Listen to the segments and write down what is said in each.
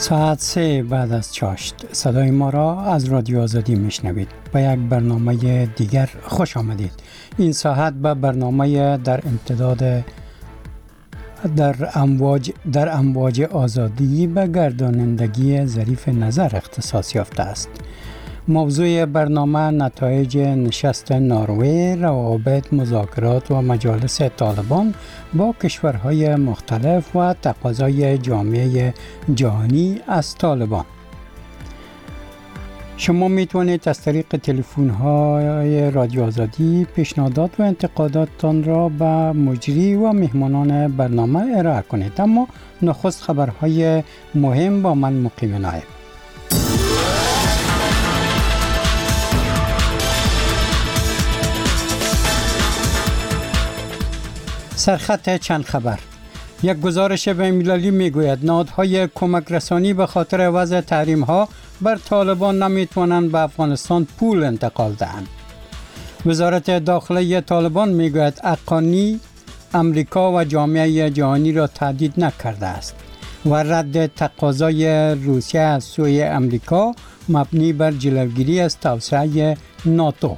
ساعت 3 بعد از چاشت صدای ما را از رادیو آزادی میشنوید. به یک برنامه دیگر خوش آمدید. این ساعت به برنامه در امتداد در امواج آزادی به گردانندگی ظریف نظر اختصاص یافته است. موضوع برنامه نتایج نشست نروژ، روابط، مذاکرات و مجالس طالبان با کشورهای مختلف و تقاضای جامعه جهانی از طالبان. شما میتونید از طریق تلفن های رادیو آزادی پیشنهادات و انتقاداتتان را به مجری و مهمانان برنامه ارائه کنید. اما نخست خبرهای مهم با من مقیم نایب. سرخط چند خبر. یک گزارش بین‌المللی میگوید نهادهای کمک رسانی به خاطر وضع تحریم ها بر طالبان نمیتوانند به افغانستان پول انتقال دهند. وزارت داخلی طالبان میگوید حقانی امریکا و جامعه جهانی را تهدید نکرده است و رد تقاضای روسیه از سوی امریکا مبنی بر جلوگیری از توسعه ناتو.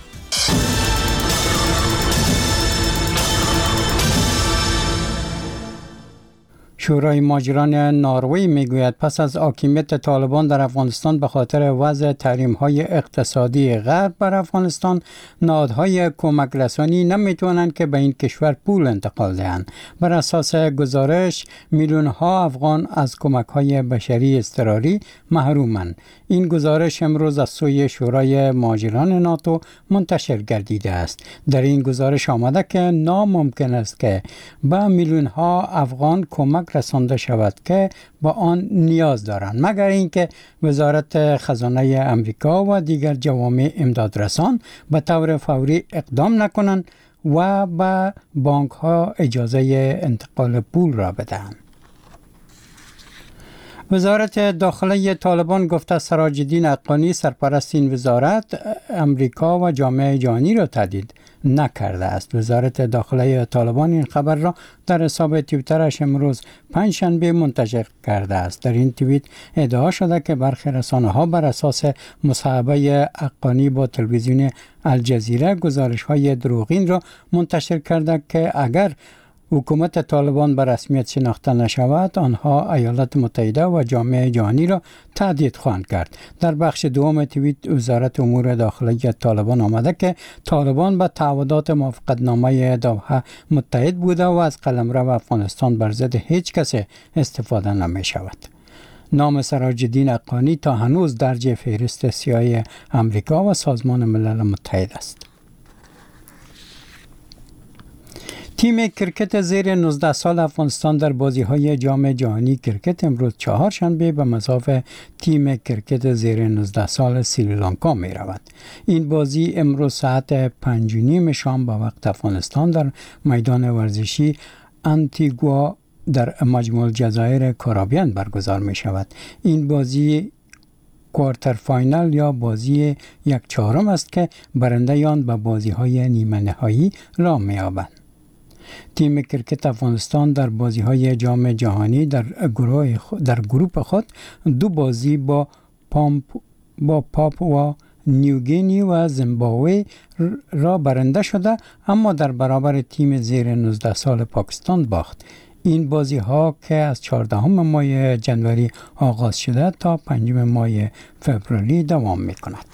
شورای مهاجران نروژ میگوید پس از حاکمیت طالبان در افغانستان به خاطر وضع تحریم‌های اقتصادی غرب بر افغانستان، نهادهای کمک رسانی نمیتوانند که به این کشور پول انتقال دهند. بر اساس گزارش میلیون‌ها افغان از کمک‌های بشری اضطراری محرومند. این گزارش امروز از سوی شورای مهاجران ناتو منتشر گردیده است. در این گزارش آمده که ناممکن است که به میلیون‌ها افغان کمک رسانده شود که با آن نیاز دارند، مگر اینکه وزارت خزانه امریکا و دیگر جوامع امدادرسان به طور فوری اقدام نکنند و به بانک ها اجازه انتقال پول را بدهند. وزارت داخلی طالبان گفته سراج الدین حقانی سرپرست این وزارت امریکا و جامعه جهانی را تهدید نکرده است. وزارت داخلی طالبان این خبر را در حساب توییترش امروز پنجشنبه منتشر کرده است. در این توییت ادعا شده که برخی رسانه‌ها بر اساس مصاحبه حقانی با تلویزیون الجزیره گزارش‌های دروغین را منتشر کرده که اگر حکومت طالبان به رسمیت شناخته نشود، آنها ایالات متحده و جامعه جهانی را تهدید خواهند کرد. در بخش دوم توییت وزارت امور داخلی طالبان آمده که طالبان به تعهدات موافقتنامه دوحه متحد بوده و از قلمرو افغانستان بر ضد هیچ کس استفاده نمی شود. نام سراج الدین حقانی تا هنوز درج فهرست سیاه امریکا و سازمان ملل متحد است. تیم کرکت زیر 19 سال افغانستان در بازی‌های جام جهانی کرکت امروز چهارشنبه به مصاف تیم کرکت زیر 19 سال سریلانکا می رود. این بازی امروز ساعت 5:30 شام به وقت افغانستان در میدان ورزشی انتیگوا در مجموعه جزایر کارابین برگزار می شود. این بازی کوارتر فاینال یا بازی 1/4 است که برنده آن به بازی‌های نیمه نهایی راه می‌یابند. تیم کرکت افغانستان در بازی‌های جام جهانی در گروه خود 2 بازی با پاپوا نیوگینی و زیمبابوه را برنده شده، اما در برابر تیم زیر 19 سال پاکستان باخت. این بازی‌ها که از 14 ماه جنوری آغاز شده تا 5 ماه فوریه دوام می‌کند.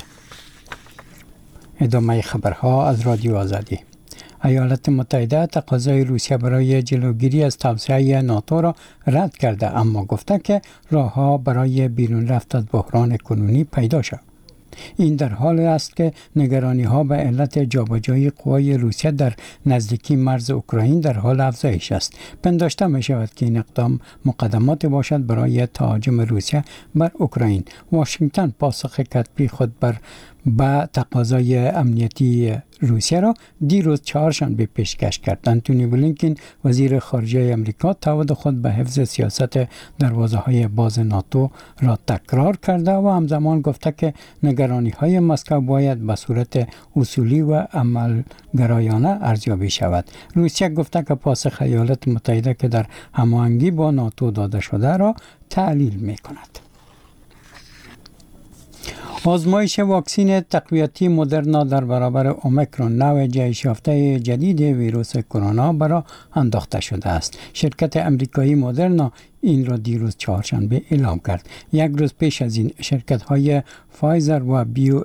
ادامه خبرها از رادیو آزادی. ایالات متحده تقاضای روسیه برای جلوگیری از توسعه ناتو را رد کرده، اما گفته که راه‌ها برای بیرون رفت از بحران کنونی پیدا شد. این در حال است که نگرانی‌ها به علت جابجایی قوای روسیه در نزدیکی مرز اوکراین در حال افزایش است. پنداشته می‌شود که این اقدام مقدمات باشد برای تهاجم روسیه بر اوکراین. واشنگتن پاسخ کتبی خود بر به تقاضای امنیتی روسیه را دیروز چهارشنبه پیشکش کرد. آنتونی بلینکن وزیر خارجه آمریکا تعهد خود به حفظ سیاست دروازه‌های باز ناتو را تکرار کرده و همزمان گفته که نگرانی‌های مسکو باید به صورت اصولی و عملگرایانه ارزیابی شود. روسیه گفته که پاسخ ایالات متحده که در هماهنگی با ناتو داده شده را تعلیل می‌کند. آزمایش واکسن تقویتی مدرنا در برابر اومیکرون نوع جهش یافته جدید ویروس کرونا برای انداخته شده است. شرکت امریکایی مدرنا این را دیروز چهارشنبه اعلام کرد. یک روز پیش از این شرکت های فایزر و بیو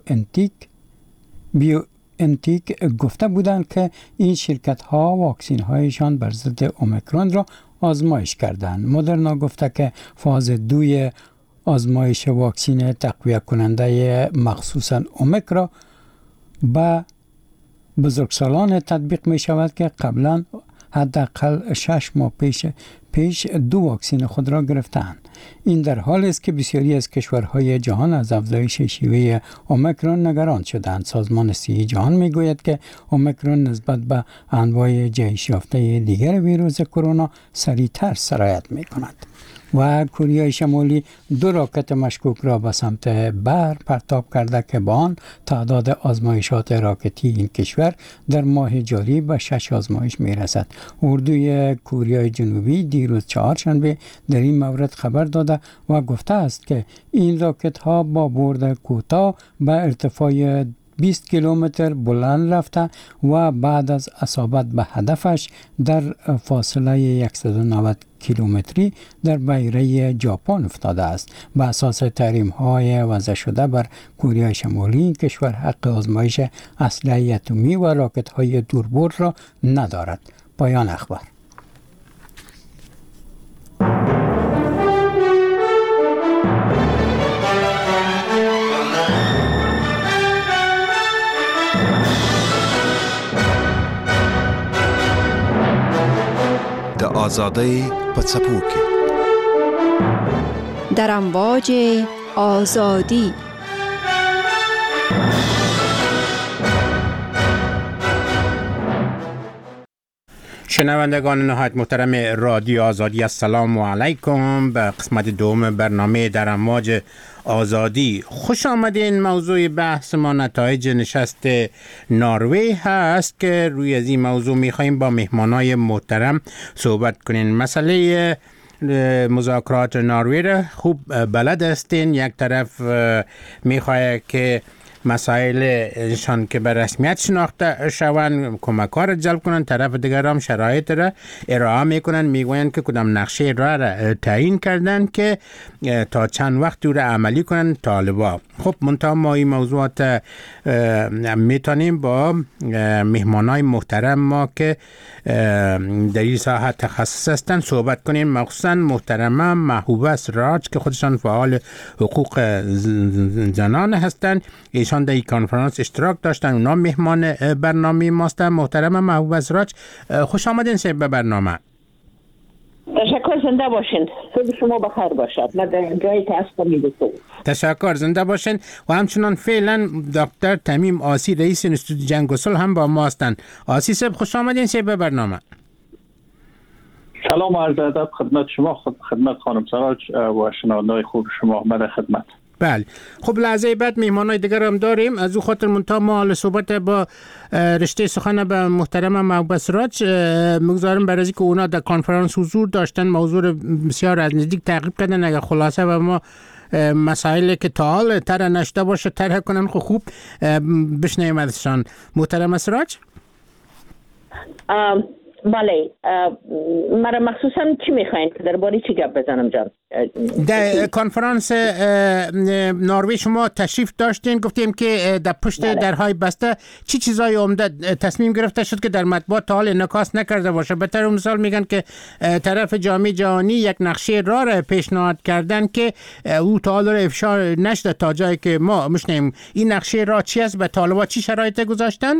انتیک گفته بودند که این شرکت ها واکسن هایشان بر ضد اومیکرون را آزمایش کردند. مدرنا گفته که فاز 2 آزمایش واکسن تقویت کننده مخصوصاً اومیکرون به بزرگسالان تطبیق می شود که قبلا حداقل 6 ماه پیش 2 واکسن خود را گرفتند. این در حالی است که بسیاری از کشورهای جهان از افزایش شیوه اومیکرون نگران شدند. سازمان صحی جهان می گوید که اومیکرون نسبت به انواع جهش یافته دیگر ویروس کرونا سریعتر سرایت می کند. و کره شمالی 2 راکت مشکوک را به سمت بحر پرتاب کرده که با آن تعداد آزمایشات راکتی این کشور در ماه جاری به 6 آزمایش می رسد. اردوی کره جنوبی دیروز چهارشنبه در این مورد خبر داده و گفته است که این راکت ها با برد کوتاه به ارتفاع 20 کیلومتر بلند رفته و بعد از اصابت به هدفش در فاصله 190 کیلومتری در بحیره ژاپن افتاده است. به اساس تحریم های وضع شده بر کره شمالی این کشور حق آزمایش اسلحه اتمی و راکت های دوربرد را ندارد. پایان اخبار. آزادی پڅپوکي در امواج آزادی. شنوندگان نهایت محترم رادیو آزادی، السلام علیکم. به قسمت دوم برنامه در امواج آزادی خوش آمدین. موضوع بحث ما نتایج نشست نروژ هست که روی از این موضوع میخواییم با مهمانای محترم صحبت کنین. مسئله مذاکرات نروژ را خوب بلد هستین. یک طرف میخواه که مسائلشان که به رسمیت شناخته شوند کمک‌ها را جلب کنند، طرف دیگر هم شرایط را ارائه میکنند، میگویند که کدام نقشه را تعیین کردند که تا چند وقت او را عملی کنند طالبا. خب منتها ما این موضوعات میتونیم با مهمانای محترم ما که در این ساحه تخصص هستند صحبت کنیم، مخصوصا محترمه محبوبه سراج که خودشان فعال حقوق زنان هستند. ایشان در این کنفرانس اشتراک داشتن، اونا مهمان برنامه ماستن. محترمه محبوبه سراج خوش آمدین سه به برنامه. تشکر، زنده باشین. صبح شما بخیر باشد. من در جایی که هستم میدونم. تشکر، زنده باشین. و همچنان فعلا دکتر تمیم آسی رئیس انستیتوت جنگ و صلح هم با ما هستند. آسی صاحب خوش آمدین سه به برنامه. سلام و عرض ادب خدمت شما، خدمت خانم سراج و شنونده‌های خوب شما. آمده خدمت. بله. خب لحظه بعد مهمانای دیگر هم داریم. از او خاطر منتها ما حال صحبت با رشته سخن به محترم محبوبه سراج میگذارم برای اینکه اونا در کنفرانس حضور داشتن، موضوع بسیار از نزدیک تعقیب کردن. اگر خلاصه و ما مسائلی که تا حال طرح نشده باشه طرح کنن خوب بشنویم ازشان. محترم سراج. بله، مرا مخصوصا چی میخواین که درباره چی گپ بزنم جان؟ در کنفرانس نروژ شما تشریف داشتین، گفتیم که در پشت درهای بسته چی چیزای عمده تصمیم گرفته شد که در مطبوعات تا حال انعکاس نکرده باشه. به طور مثال میگن که طرف جامعه جهانی یک نقشه راه را پیشنهاد کردن که او تا حال افشا نشده تا جایی که ما میشنیم. این نقشه راه چی است؟ به طالبان چی شرایط گذاشتن؟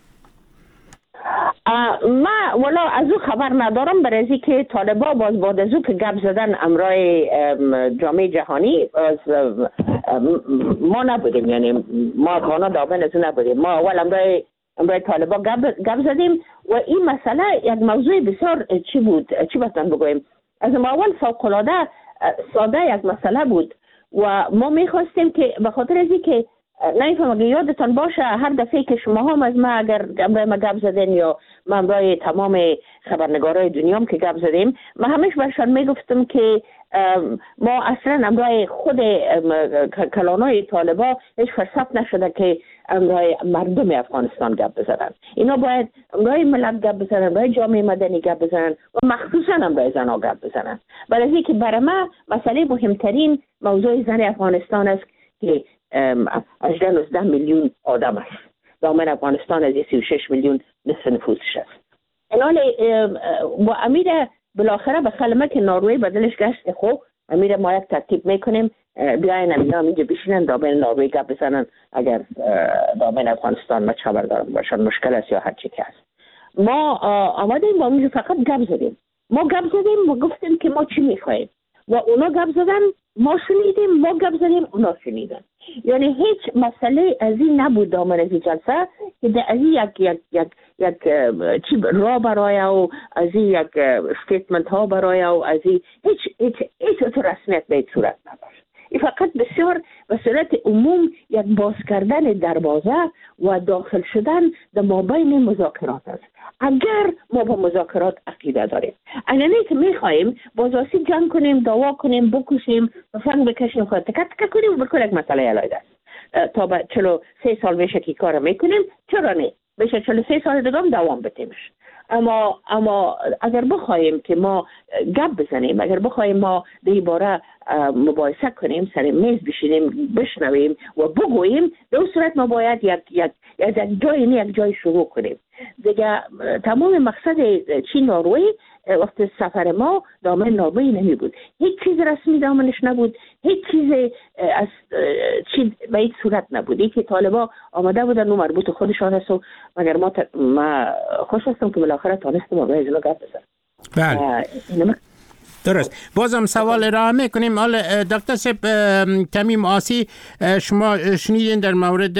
ما والا از او خبر ندارم، برای از که طالبا باز بعد از او که گپ زدن امرای جامعه جهانی از ما نبودیم، یعنی ما افغانا دامن از نبودیم. ما اول امرای طالبان گپ زدیم و این مسئله یک موضوع بسیار چی بتن بگویم، از اول فوق‌العاده ساده یک مسئله بود و ما میخواستیم که به خاطر از اینکه نمیفهم اگه یادتان باشه هر دفعه که شما هم از ما اگر امرای ما گپ زدین یا من امرای تمام خبرنگارای دنیا هم که گپ زدیم، من همیشه برشان میگفتم که ما اصلا امرای خود کلانای طالبا هیچ فرصت نشده که امرای مردم افغانستان گپ بزنن. اینا باید امرای ملت گپ بزنن، امرای جامعه مدنی گپ بزنن و مخصوصا امرای زنها گپ بزنن. برای اینکه برای ما مسئله مهمترین موضوع زن افغانستان است که 18 میلیون آدم است. دامن افغانستان از 36 میلیون نصف نفوسش است. و امیر بالاخره به کلمه که نروژ بدلش گشت خوب امیر ما یک ترتیب میکنیم بیاین اینا اینجا بشینن دامن نروژ گپ بزنن اگر دامن افغانستان ما خبر دارم باشن مشکل است یا هر چی که است. ما آمدیم با اونجا فقط گپ زدیم. ما گپ زدیم و گفتیم که ما چی میخوایم و اونا گپ زدن، ما شنیدیم، ما گپ زدیم، اونا شنیدن. یعنی هیچ مسئله از این نبود دامن از این جلسه که در از این یک چی را برای و از این یک استیتمنت ها برای و از این هیچ رسمیت به صورت نداشت. این فقط بسیار به صورت عموم یک باز کردن دروازه و داخل شدن در مابین مذاکرات است. اگر ما با مذاکرات عقیده داریم، اگر نه که میخواهیم بازاسی جنگ کنیم، دعوا کنیم، بکشیم، فنگ بکشیم، خود تک کنیم و بکنیم یک مسئله علیحده است. تا به 43 سال میشه که کار میکنیم، چرا نه؟ بشه 43 سال دیگه هم دوام بتیمش. اما اگر بخوایم که ما گپ بزنیم، اگر بخوایم ما در این باره مباحثه کنیم، سر میز بشینیم، بشنویم و بگوییم، در اون صورت ما باید یک جای شروع کنیم. دیگه تمام مقصد چین نروژ وقت سفر ما دامن نروژ نمی بود. هیچ چیز رسمی دامنش نبود، هیچ چیز از چی به هیچ صورت نبود. این که طالبا آمده بودن و مربوط خودشان است و مگر ما خوش هستم که بالاخره تانستم و باید گپ بزنم. بله درست. بازم سوال ارائه میکنیم. حالا دکتر صاحب تمیم آسی، شما شنیدین در مورد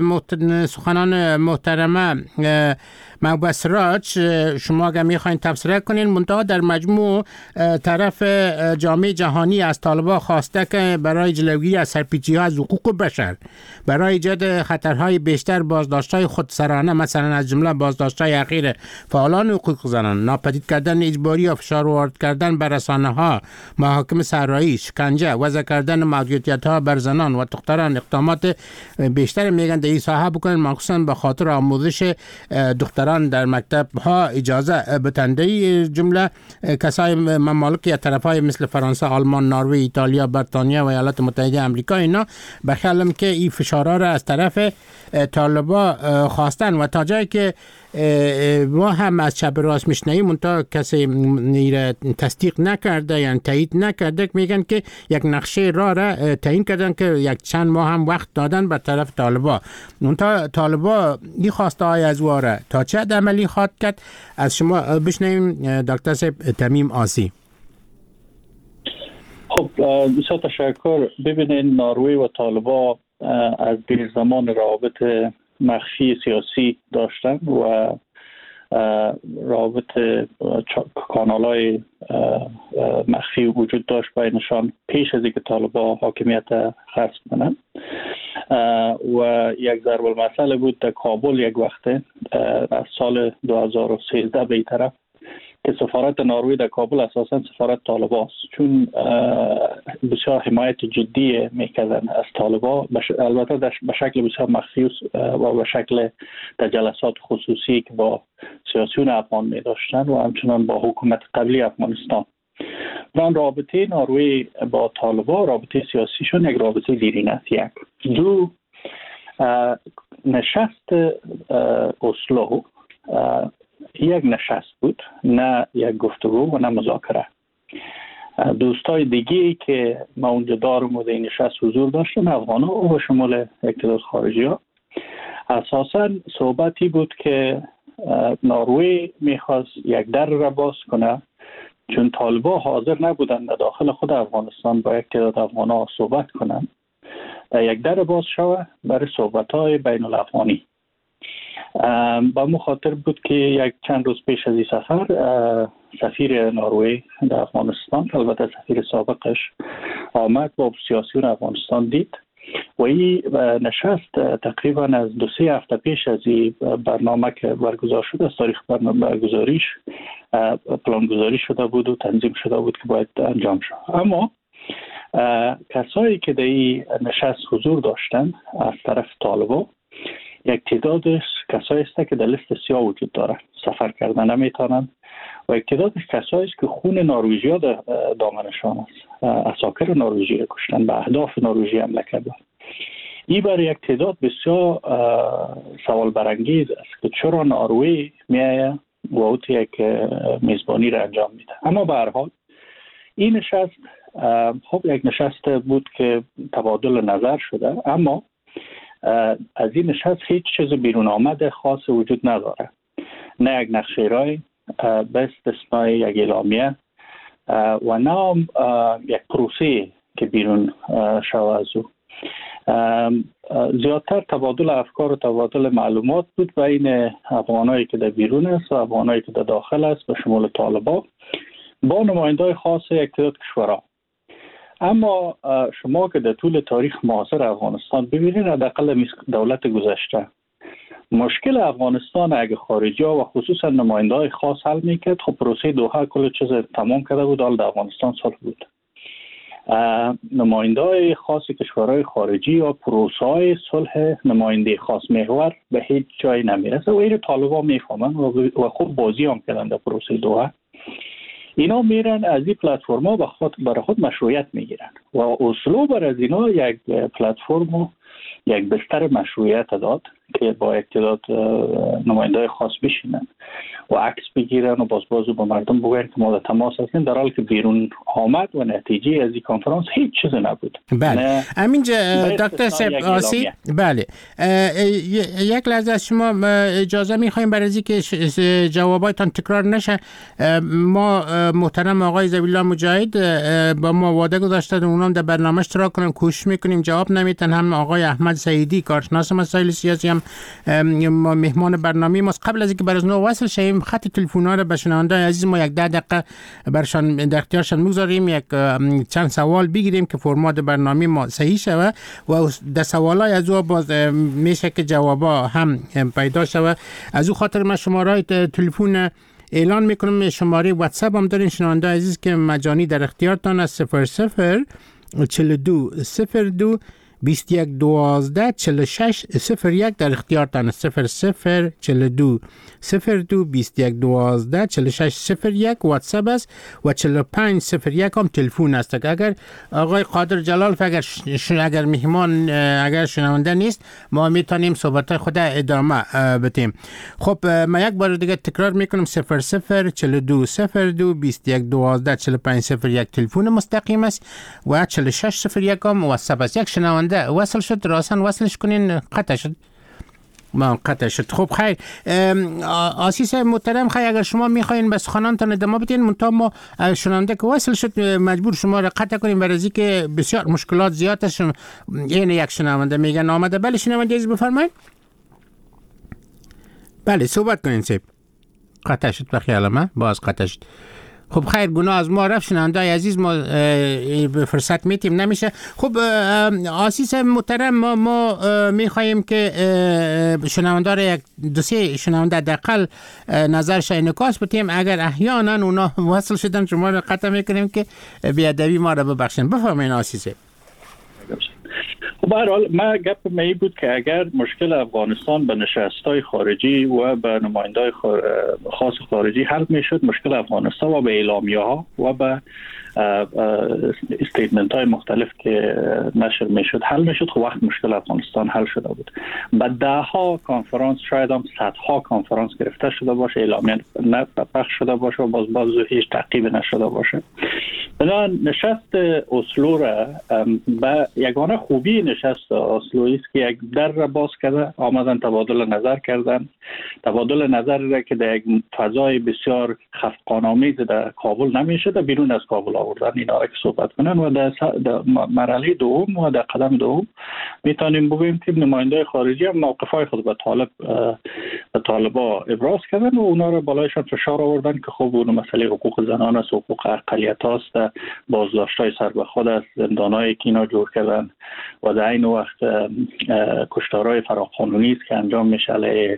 سخنان محترمه محبوبه سراج، شما اگر میخواین تبصره کنین، منتها در مجموع طرف جامعه جهانی از طالبان خواسته که برای جلوگیری از سرپیچی‌ها از حقوق بشر، برای ایجاد خطرهای بیشتر بازداشت‌های خودسرانه، مثلا از جمله بازداشت‌های اخیر فعالان حقوق زنان، ناپدید کردن اجباری یا فشار وارد کردن بر رسانه‌ها، محاکم صحرایی، شکنجه، وضع کردن محدودیت‌ها بر زنان و دختران، اقدامات بیشتر میگن در این ساحه بکنن، مخصوصا به خاطر آموزش دختران در مکتب ها اجازه بتنده. جمله کسای ممالک یا طرفای مثل فرانسه، آلمان، نروژ، ایتالیا، بریتانیا و ایالات متحده آمریکا اینا بخیالم که این فشارها را از طرف طالبا خواستن و تا جایی که ما هم از چپ راست میشنیم منتها کسی تصدیق نکرده یعنی تایید نکرده، میگن که یک نقشه را تعیین کردن که یک چند ماه هم وقت دادن به طرف طالبا. منتها طالبا این خواسته های از واره تا چه حد عملی خواهد کرد؟ از شما بشنویم دکتر صاحب تمیم آسی. خب بسیار تشکر. ببینید نروژ و طالبا از دیر زمان روابط مخفی سیاسی داشتن و روابط کانال‌های مخفی وجود داشت بینشان پیش از اینکه طالبان حاکمیت خاص کنند و یک ضرب المثل بود در کابل یک وقته از سال 2013 به این طرف که سفارت نروژ در کابل اساساً سفارت طالبان است، چون بسیار حمایت جدی میکردن از طالبان، البته به شکل بسیار مخفی و به شکل در جلسات خصوصی که با سیاسیون افغان می داشتن و همچنان با حکومت قبلی افغانستان. و رابطه نروژ با طالبان، رابطه سیاسیشون یک رابطه دیرینه است. یک دو نشست اسلو یک نشست بود، نه یک گفتگو و نه مذاکره. دوستای دیگه که ما اونجا دارم و در این نشست حضور داشتن، افغان ها و شمول اقتدار خارجی ها، اساسا صحبتی بود که نروژ میخواست یک در را باز کنه، چون طالبان حاضر نبودن در داخل خود افغانستان با یک تعداد افغان ها صحبت کنن یک در باز شوه برای صحبت‌های بین الافغانی. با مخاطر بود که یک چند روز پیش از این سفر سفیر نروژ در افغانستان، البته سفیر سابقش، آمد با سیاسیون افغانستان دید و این نشست تقریبا از 2-3 هفته پیش از این برنامه که برگزار شده از تاریخ برگزاریش پلانگذاری شده بود و تنظیم شده بود که باید انجام شد. اما کسایی که در این نشست حضور داشتن از طرف طالبان یک تعداد کسایی است که در لیست سیاه وجود داره، سفر کردن نمیتونن و یک تعداد کسایی است که خون نروژیا در دامنشان است، عساکر نروژی را کشتن، به اهداف نروژی حمله کردن. این برای یک تعداد بسیار سوال برانگیز است که چرا نروژ میایه و اوت یک میزبانی را انجام میده. اما به هر حال این نشست خب یک نشست بود که تبادل نظر شده، اما از این نشست هیچ چیز بیرون آمده خاص وجود نداره، نه یک نقشه رای به استثنای یک اعلامیه و نه یک پروسه که بیرون شود از او. زیادتر تبادل افکار و تبادل معلومات بود بین افغانایی که در بیرون است و افغانایی که در داخل است به شمول طالبان با نماینده‌های خاص یک تعداد کشورها. اما شما که در طول تاریخ معاصر افغانستان ببینید، حداقل دولت گذشته، مشکل افغانستان اگه خارجی ها و خصوصا نماینده‌های خاص حل میکرد، خب پروسه دوحه کل چیز تمام کرده بود، حال در افغانستان صلح بود. نماینده‌های خاص کشورهای خارجی یا پروسه‌های صلح نماینده خاص محور به هیچ جای نمیرسه و این طالبان میفهمن و خوب بازی هم کردن در پروسه دوحه. اینا میرن از این پلتفرما برای خود مشروعیت میگیرن و اسلوب از اینا یک پلتفرم و یک بستر مشروعیت داد که با اقتداد نماینده‌های خاص بشینن و عکس بگیرن و بازو با مردم بگن که ما در تماس هستیم، در حالی که بیرون آمد و نتیجه از این کنفرانس هیچ چیز نبود. بله همینجا دکتر صاحب آسی، بله یک لحظه از شما اجازه میخوایم برای از که جوابایتان تکرار نشه. ما محترم آقای ذبیح‌الله مجاهد با ما وعده گذاشتن اونام در برنامه اشتراک کنن، کوشش میکنیم جواب نمیتن. هم آقای احمد سعیدی کارشناس مسائل سیاسی هم مهمان برنامه ماست. قبل از اینکه برای نو وصل شیم خط تلفن‌ها رو به شنونده‌های عزیز ما یک 10 دقیقه برشان در اختیارشان میگذاریم، یک چند سوال بگیریم که فرمات برنامه ما صحیح شود و در سوالای از او باز میشه که جوابا هم پیدا شود. از او خاطر ما شماره تلفن اعلان میکنم، شماره واتساپ هم دارین شنونده عزیز که مجانی در اختیارتان است، 00 42 02 21 12 46 01 در اختیارتان، 00 42 02 21 12 46 01 واتساپ است و 45 01 هم تلفن است. اگر آقای قادر جلال اگر مهمان اگر شنونده نیست ما میتونیم صحبت خود ادامه بدیم. خب ما یک بار دیگه تکرار میکنم، 00 42 02 21 12 45 01 تلفن مستقیم است و 46 01 هم واتساپ است. یک شنونده وصل شد، راسن وصلش کنین، قطع شد. ما قطع شد. خب خیر آسیس محترم، خیر اگر شما میخواین بس خانانتان ادامه بدین، منتها ما شنونده که وصل شد مجبور شما را قطع کنیم برای اینکه که بسیار مشکلات زیاد است. این یک شنونده میگن آمده. بله شنونده عزیز بفرمایید. بله صحبت کنین سیب. قطع شد بخیال من باز قطع شد. خب خیر گناه از ما رفت شنونده عزیز، ما به فرصت میتیم نمیشه. خب آسیس محترم ما میخواییم که شنونده را یک 2-3 شنونده دقل نظرش انعکاس بدیم، اگر احیانا اونا وصل شدن شما را قطع میکنیم که بیادبی ما را ببخشن. بفرمایید آسیس. به هر حال ما گپ می بود که اگر مشکل افغانستان به نشست‌های خارجی و به نماینده‌های خاص خارجی حل میشد، مشکل افغانستان و به اعلامیه‌ها و به استیتمنت‌های مختلف که نشر میشد حل میشد، خب وقت مشکل افغانستان حل شده بود. بعد 10 کنفرانس شاید هم 100 کنفرانس گرفته شده باشه، اعلامیه پخش شده باشه و باز هیچ تعقیب نشده باشه. نه، نشست اسلو را به یگانه خوبی نشست اسلو است که یک در را باز کرده، آمدن تبادل نظر کردن. تبادل نظر را که در یک فضای بسیار خفقان‌آمیز در کابل نمیشه، بیرون از کابل آوردن اینا را که صحبت کنن و در مرحله دوم و در قدم دوم میتونیم بگوییم که نماینده خارجی هم موقفهای خود به طالبا ابراز کردن و اونا را بالایشان فشار آوردن که خب اون مسئله حقوق زنان است، حقوق اقلیت هاست، بازداشت‌های سر به خود از زندان‌هایی که اینا جور کردن و در این وقت کشتارهای فراقانونی است که انجام میشه علیه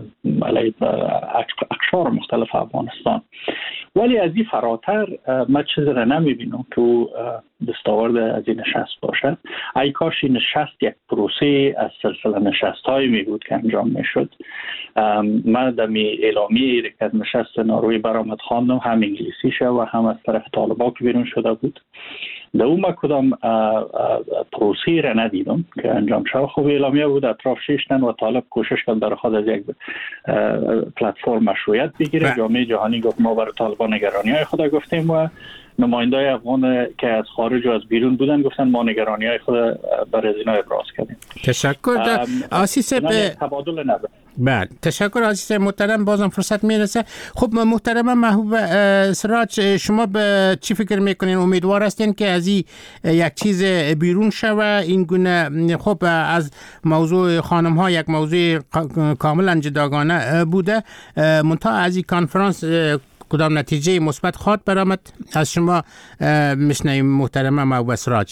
اقشار مختلف افغانستان. ولی از این فراتر من چیزی را نمیبینم که دستاورد از این نشست باشه. ای کاش این نشست یک پروسه از سلسله نشست‌هایی می بود که انجام میشد. من در اعلامیه که نشست ناروی برآمد خواندم، هم انگلیسیشه و هم از طرف طالبان که بیرون شده بود. در اون کدام پروسه را ندیدم که انجام شد. خوب اعلامیه بود، اطراف شیشتن و طالب کوشش کرد برای خود از یک پلتفرم مشروعیت بگیره. جامعه جهانی گفت ما برای طالبان نگرانی‌های خود گفتیم و نماینده‌های افغان که از خارج و از بیرون بودن گفتن ما نگرانی‌های خود برای اینا ابراز کردیم. تشکر آسیس تبادل نظر. بله، تشکر آسیس محترم. بازم فرصت میرسه. خب محترم محبوب سراج، شما به چی فکر میکنین؟ امیدوار هستین که از این یک چیز بیرون شوه این گونه؟ خب از موضوع خانم ها یک موضوع کاملا جداگانه بوده، منتها از این کنفرانس کدام نتیجه مثبت خواهد برآمد؟ از شما میشنویم محترم محبوب سراج.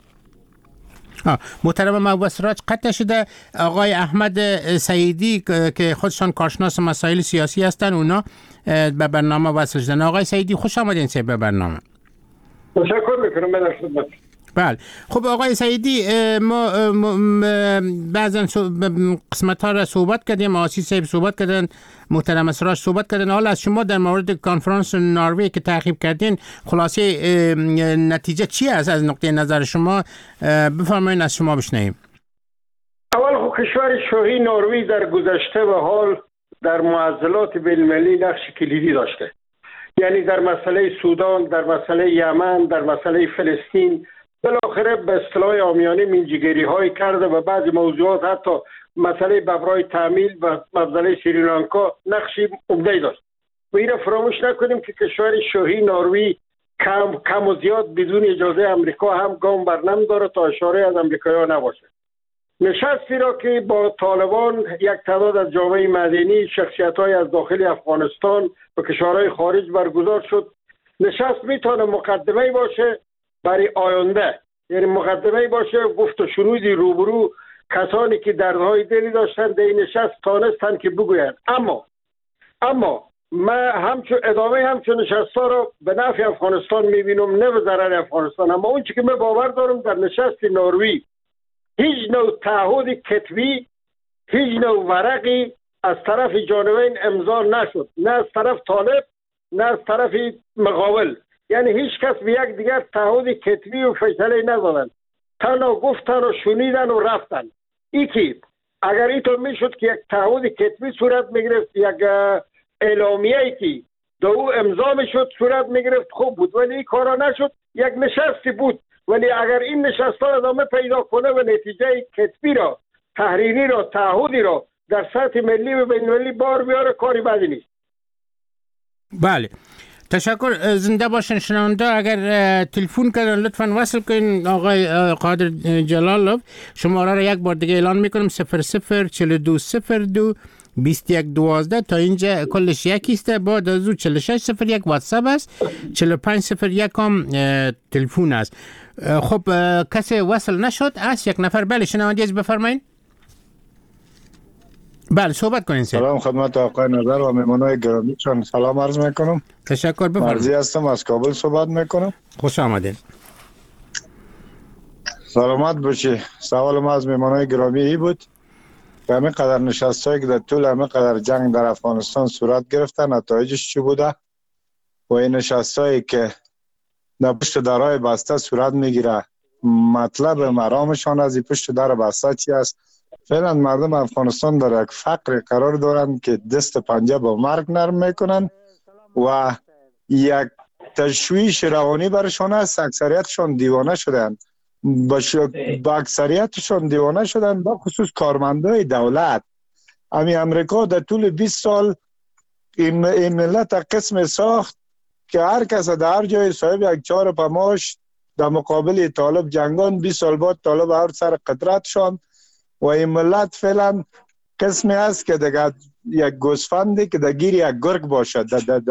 محترم محبوب سراج قطع شده. آقای احمد سعیدی که خودشان کارشناس مسائل سیاسی هستند، اونا به برنامه وصل شدن. آقای سعیدی خوش آمدین به برنامه. تشکر میکنم. من خدمت. بله، خب آقای سعیدی، ما بعضا قسمت ها را صحبت کردیم، آسی صاحب صحبت کردن، محترم سراج صحبت کردن. حالا از شما در مورد کنفرانس نروژ که تعقیب کردین خلاصه نتیجه چی است از نقطه نظر شما؟ بفرمایید از شما بشنویم. اول خب کشور شاهی نروژ در گذشته و حال در معضلات بین‌المللی نقش کلیدی داشته، یعنی در مسئله سودان، در مسئله یمن، در مسئله فلسطین، بالاخره به اصطلاح عامیانه منجیگری های کرده و بعضی موضوعات حتی مسئله ببرای تعمیل و مسئله سریلانکا نقشی عمده داشت. و این را فراموش نکنیم که کشور شاهی نروژ کم و زیاد بدون اجازه امریکا هم گام بر نمی‌داره تا اشاره از امریکایی‌ها نباشه. نشستی را که با طالبان یک تعداد از جامعه مدنی، شخصیت‌های از داخل افغانستان و کشورهای خارج برگزار شد، نشست میتونه مقدمه باشه برای آینده، یعنی مقدمه باشه گفت و شنودی روبرو کسانی که دردهای دلی داشتن در این نشست تانستن که بگویند. اما من همچون نشست‌ها را به نفع افغانستان میبینم، نه به ضرر افغانستان. اما اون چی که من باور دارم در نشست نروژ هیچ نوع تعهد کتبی، هیچ نوع ورقی از طرف جانبین امضا نشد، نه از طرف طالب نه از طرف مقابل. یعنی هیچ کس به یک دیگر تعهد کتبی و فیصله ندادن، تنها گفتن و شنیدن و رفتن. که اگر اینطور میشد که یک تعهد کتبی صورت میگرفت، یک اعلامیه‌ای که دو امضا میشد صورت میگرفت، خوب بود، ولی این کارا نشد. یک نشستی بود، ولی اگر این نشست ها ادامه پیدا کنه و نتیجه کتبی را، تحریری را، تعهدی را در سطح ملی و بین‌المللی بار بیاره، کاری بدی نیست. بله، تشکر. زنده باشن شنونده. اگر تلفن کردن لطفاً وصل کنین. آقای قادر جلالوف، شماره را یک بار دیگه اعلان میکنم: 004202 2112. تا اینجا کلش یکی است. بعد از او 4601 واتساپ است، 4501 هم تلفن است. خب کسی وصل نشد از یک نفر. بله شنونده از بفرمایید. بله صحبت کنین. سلام خدمت آقای نظر و مهمانای گرامی چون سلام عرض میکنم. تشکر. بفرمایید. مرضی هستم، از کابل صحبت میکنم. خوش آمدین. سلامت باشی. سوال ما از مهمانای گرامی ای بود که همین قدر نشستایی که در طول همین قدر جنگ در افغانستان صورت گرفتن نتایجش چی بوده و این نشستایی که در پشت درهای بسته صورت میگیره، مطلب مرامشان از این پشت در بسته چی است؟ فعلا مردم افغانستان در یک فقر قرار دارند که دست پنجه با مرگ نرم میکنن و یک تشویش روانی برشان است. اکثریتشان دیوانه شدن، با اکثریتشان دیوانه شدن، با خصوص کارمندای دولت. امی امریکا در طول 20 سال این ملت قسم ساخت که هر کس در هر جای صاحب یک چهار پماش در مقابل طالب جنگان. 20 سال بعد طالب هر سر قدرتشان و این ملت فعلا قسمی است که دیگه یک گوسفندی که در گیر یک گرگ باشد.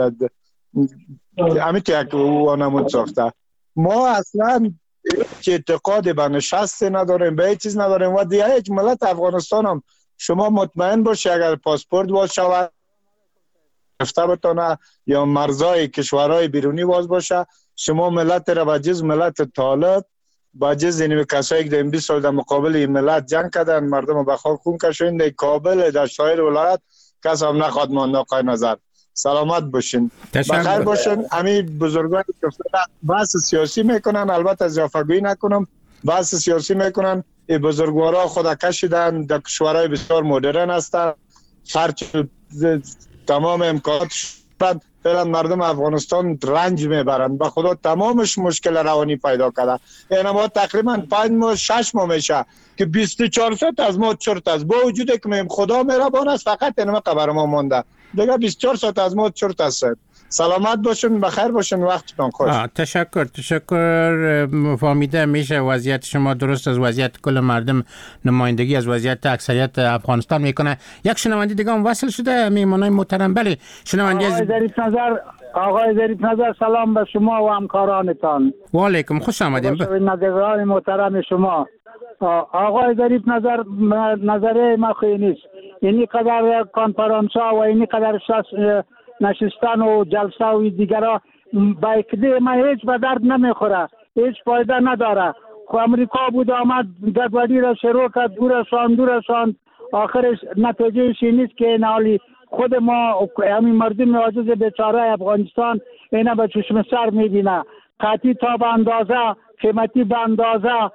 همیت یک وانمود ساخته. ما اصلا هیچ اعتقاد به نشست نداریم، به هیچ چیز نداریم و دیگه هیچ ملت افغانستان هم شما مطمئن باشی اگر پاسپورت باز شود گرفته بتانه یا مرزای کشورهای بیرونی باز باشه، شما ملت را به جز ملت طالب، با جز این کسایی که در 20 سال در مقابل این ملت جنگ کردن، مردم به خاک خون کشیدن، در کابل، در سایر ولایت کس هم نخواد ماند. آقای نظر سلامت باشین، بخیر باشین. همین بزرگان که بحث سیاسی میکنن، البته زیافگویی نکنم، بحث سیاسی میکنن. این بزرگوارا خود کشیدن، در کشورهای بسیار مدرن هستن، خرج تمام امکانات شدن. فعلا مردم افغانستان رنج میبرند، به خدا تمامش مشکل روانی پیدا کرده. یعنی ما تقریبا 5 ماه 6 ماه میشه که 24 ساعت از ما چرت است، با وجودی که میم خدا مهربان است، فقط اینما خبر ما مونده دیگه 24 ساعت از ما چرت است. سلامت باشین، بخیر باشین، وقتتون خوش. تشکر. فهمیده میشه وضعیت شما درست از وضعیت کل مردم نمایندگی از وضعیت اکثریت افغانستان میکنه. یک شنونده دیگه هم وصل شده، میمانای محترم. بله شنونده آقای ظریف نظر، سلام به شما و همکارانتان. و علیکم، خوش آمدین. نظران محترم شما. آقای ظریف نظر، نظر ما خوی نیست. اینی قدر کنفرانس ها و اینی قدر نشستن و جلسه و دیگرها با اکده ما هیچ به درد نمیخوره، هیچ فایده نداره. خو امریکا بود آمد گدواری را شروع کرد، دورشان آخرش نتیجهش نیست که نالی خود ما همین مردم عاجز بیچاره افغانستان اینا به چشم سر میبینه. قطعی تا به اندازه، قیمتی به اندازه،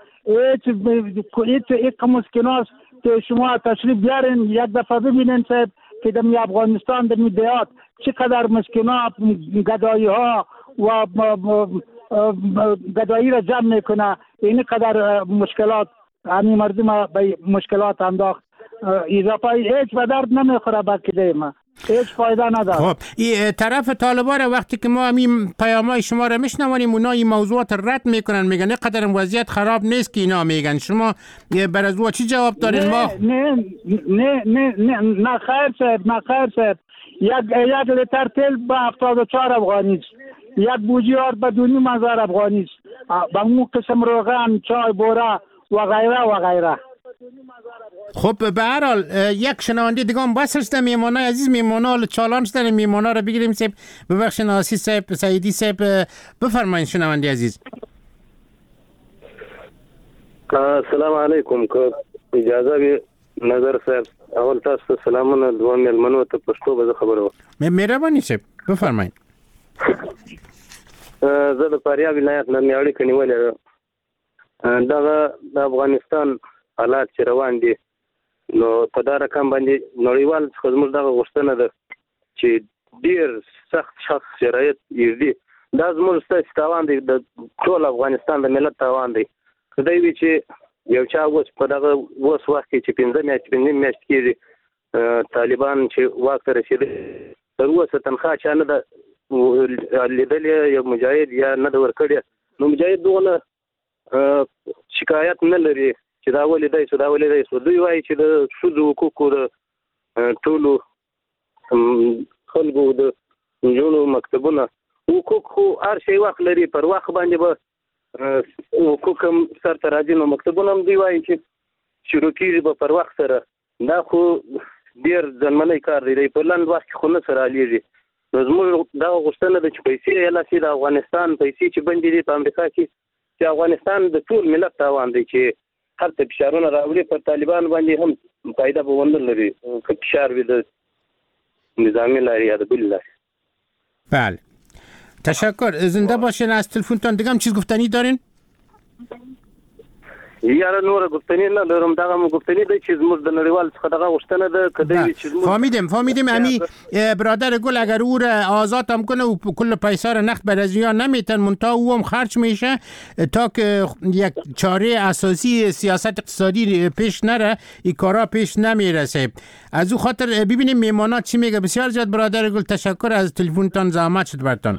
هیچ مسکناست که شما تشریف بیارین یک دفعه ببینین صاحب که در افغانستان در دیات چقدر مسکنات گدایی ها و گدایی را جمع میکنه. این قدر مشکلات همین مردم به مشکلات انداخت. اضافه هیچ به درد نمیخوره با کده ما، هیچ فایده نداره. خب این طرف طالبان وقتی که ما همین پیامای شما را میشنویم، اونا این موضوعات رد میکنن، میگن نه قدر وضعیت خراب نیست که اینا میگن. شما بر از چی جواب دارین؟ ما نه خیر صاحب، یک لیتر تیل به 74 افغانی است، یک بوجیار به 2,500 افغانی است، به اون قسم روغن، چای، بوره و غیره. خب به هر حال یک شنونده دیگه هم بس هستن، میمانای عزیز، میمانا چالان شدن، میمانا رو بگیریم. صاحب ببخشید، ناسی صاحب، سعیدی صاحب، بفرمایید شنونده عزیز. السلام علیکم. که اجازه بی نظر صاحب، اول تاسو سلامونه دوه ملمنو ته پښتو به خبرو. مهرباني صاحب بفرمایید. زه د فاریاب ولایت نه اړیکه نیولې ده. د افغانستان حالات چې روان دي نو په دا رقم باندې نړیوال خدمت دغه غوښتنه ده چې ډیر سخت شرایط دي. دا زموږ ستاسو تاوان دی، د ټول افغانستان د ملت تاوان دی. خدای وی چې یو چا اوس په دغه اوس وخت کې چې 15 میاشتې کېږي طالبان چې واک ته رسېدلي، تر اوسه تنخواه چا نه ده لیدلې، یو مجاهد یا نه ده ورکړې. نو مجاهد دغه شکایت نه لري چې دا ولې دی سو. دوی وایي چې د ښځو حقوقو د ټولو خلکو د نجونو مکتبونه حقوق خو هر شی وخت لري، پر وخت باندې به حقوق هم سرته راځي. نو مکتبونه هم دوی وایي چې شروع کېږي به پر وخت سره. دا خو ډېر ځنمنی کار دی، په لنډ وخت کې خو نه سره حلېږي. نو زموږ دغه غوښتنه ده چې پیسې لاسي د افغانستان پیسې چې بندې دي په امریکا کې، چې افغانستان د ټول ملت تاوان دی چې هر څه فشارونه راوړي پر طالبان باندې هم فایده به ونه لري که فشار وي د نظامی لارې یا د بلې لارې. بله تشکر. زنده باشین. از تلفنتان دیگه هم چیز گفتنی دارین؟ یاره نور گفتنی نه دارم دغه گفتنی د چیز مز د نړیوال څخه دغه غوښتنه ده کدی چیز فهمیدیم امی برادر گل اگر او را آزاد هم کنه و کل پیسا را نقد بر از نمیتن منتها او هم خرج میشه تا که یک چاره اساسی سیاست اقتصادی پیش نره این کارا پیش نمیرسه. از او خاطر ببینیم میمانات چی میگه. بسیار زیاد برادر گل تشکر از تلفنتان، زحمت شد برتان.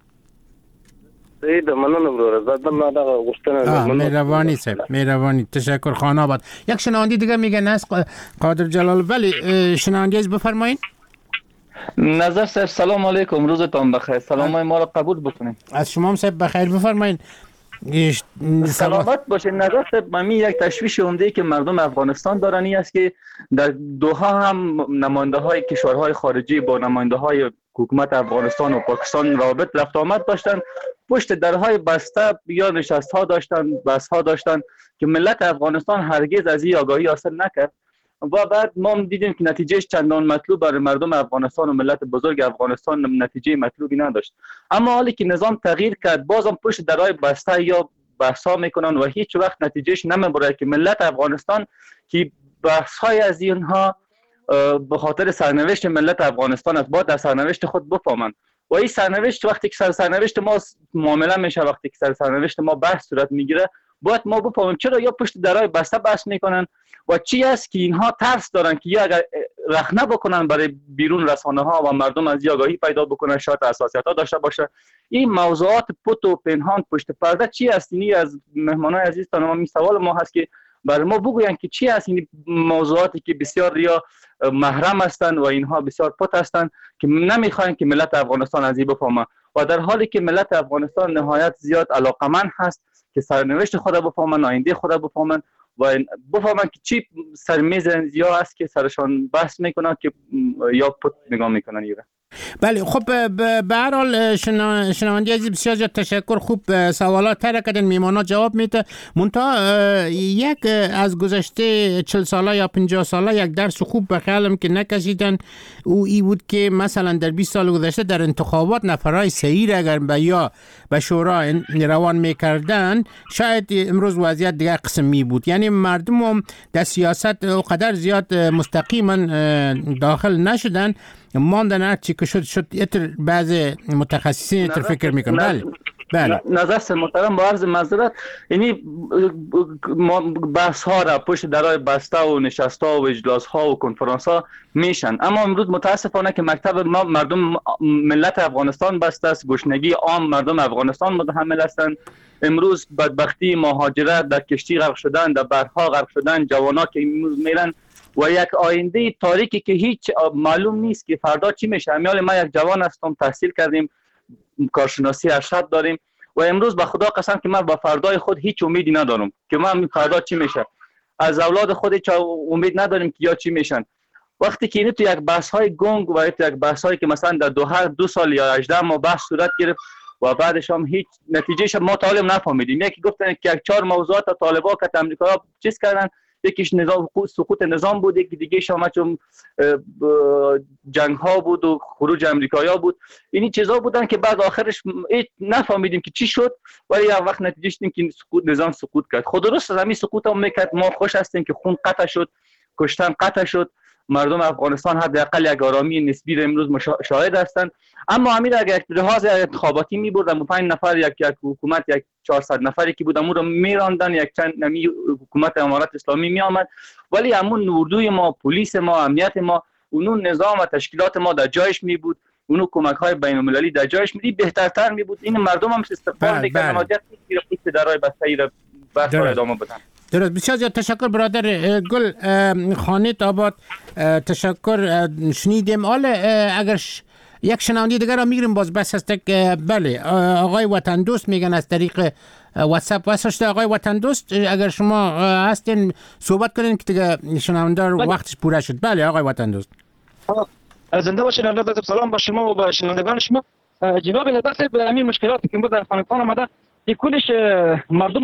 مننه برادر زدم دغه غوښتنه مهربانی تشکر. خان آباد. یک شنونده دیگه میگن از قادر جلال. ولی شنونده از بفرمایید. نظر صاحب سلام علیکم، روزتان بخیر. سلامای ما را قبول بکنید. از شما صاحب بخیر، بفرمایید. سلامت باشین. نظر صاحب من یک تشویش عمده که مردم افغانستان دارن این است که در دوحه هم نماینده های کشورهای خارجی با نماینده های حکومت افغانستان و پاکستان رابط رفت آمد داشتن، پشت درهای بسته یا نشست ها داشتن، بحث ها داشتن که ملت افغانستان هرگز از این آگاهی حاصل نکرد و بعد ما دیدیم که نتیجهش چندان مطلوب برای مردم افغانستان و ملت بزرگ افغانستان نتیجه مطلوبی نداشت. اما حالی که نظام تغییر کرد بازم پشت درهای بسته یا بحث ها میکنن و هیچ وقت نتیجهش نمیبره که ملت افغانستان که بحث های از اینها به خاطر سرنوشت ملت افغانستان است باید در سرنوشت خود بفهمند و این سرنوشت وقتی که سرنوشت ما معامله میشه، وقتی که سرنوشت ما بحث صورت میگیره باید ما بفهمیم چرا یا پشت درهای بسته بحث میکنن و چی است که اینها ترس دارن که یا اگر رخنه بکنن برای بیرون رسانه ها و مردم از آگاهی پیدا بکنن شاید حساسیت ها داشته باشه. این موضوعات پت و پنهان پشت پرده چی است؟ اینی از مهمانای عزیز تا می سوال ما هست که برای ما بگوین که چی است این موضوعاتی که بسیار یا محرم هستند و اینها بسیار پت هستند که نمیخواین که ملت افغانستان از این بفهمه و در حالی که ملت افغانستان نهایت زیاد علاقمند هست که سرنوشت خود بفهمن، آینده خود بفهمن و بفهمن که چی سرمیز یا است که سرشان بحث میکنن که یا پت نگاه میکنن ایره. بله خب به هر حال شنونده عزیز بسیار زیاد تشکر. خوب سوالات تر کردن، میمانا جواب میده. منتها یک از گذشته 40 ساله یا 50 ساله یک درس خوب به خیالم که نکشیدن او ای بود که مثلا در 20 سال گذشته در انتخابات نفرای صحیح اگر به شورا روان میکردن شاید امروز وضعیت دیگر قسم می بود. یعنی مردم هم در سیاست اونقدر زیاد مستقیما داخل نشدن، ماندن هرچی که شد اتر بعض متخصصین اتر فکر میکنن. بله نظر محترم با عرض معذرت، یعنی بحث ها را پشت درهای بسته و نشست ها و اجلاس ها و کنفرانس ها میشن، اما امروز متاسفانه که مکتب ما مردم ملت افغانستان بسته است، گشنگی عام مردم افغانستان متحمل هستند. امروز بدبختی، مهاجرت، در کشتی غرق شدن، در برها غرق شدن، جوانا که امروز میرن و یک آینده تاریکی که هیچ معلوم نیست که فردا چی میشه. امیال ما یک جوان هستم، تحصیل کردیم، کارشناسی ارشد داریم و امروز به خدا قسم که من با فردای خود هیچ امیدی ندارم که من فردا چی میشه. از اولاد خود هیچ امید نداریم که یا چی میشن. وقتی که این تو یک بحث های گنگ و یک بحث هایی که مثلا در 2 سال یا 18 ماه بحث صورت گرفت و بعدش هم هیچ نتیجهش ما طالب نفهمیدیم. یکی گفتن که یک 4 موضوعات طالبا که امریکا چیز کردن، یکیش نظام سقوط نظام بود، یکی دیگه شما چون جنگ ها بود و خروج امریکایی ها بود. اینی چیزا بودن که بعد آخرش نفهمیدیم که چی شد، ولی یک وقت نتیجه شدیم که نظام سقوط کرد. خود درست از همین سقوط هم میکرد. ما خوش هستیم که خون قطع شد، کشتن قطع شد، مردم افغانستان حداقل یک آرامی نسبی را امروز شاهد هستند. اما امیر اگر یک لحاظ انتخاباتی می‌بردن 5 نفر یک حکومت یک 400 نفری که بودن رو میراندن، یک چند نمی حکومت امارات اسلامی می آمد، ولی همون اردوی ما، پلیس ما، امنیت ما، اون نظام و تشکیلات ما در جایش می بود، اون کمک‌های بین‌المللی در جایش می بهترتر می بود. این مردم هم استقبال می‌کردن، حاجت نیست که درای بسته‌ای را بحث ادامه بدن. درست. بسیار زیاد تشکر برادر گل. خانه آباد تشکر. شنیدیم. حالا اگر یک شنونده دیگر را میگیریم باز بس است که بله آقای وطن دوست میگن از طریق واتساپ واسه آقای وطن دوست اگر شما هستین صحبت کنین که دیگه شنونده وقتش پوره شد. بله آقای وطن دوست زنده باشین. الله سلام با شما و با شنوندگان شما. جناب نظر به همین مشکلاتی که در افغانستان آمده کلش مردم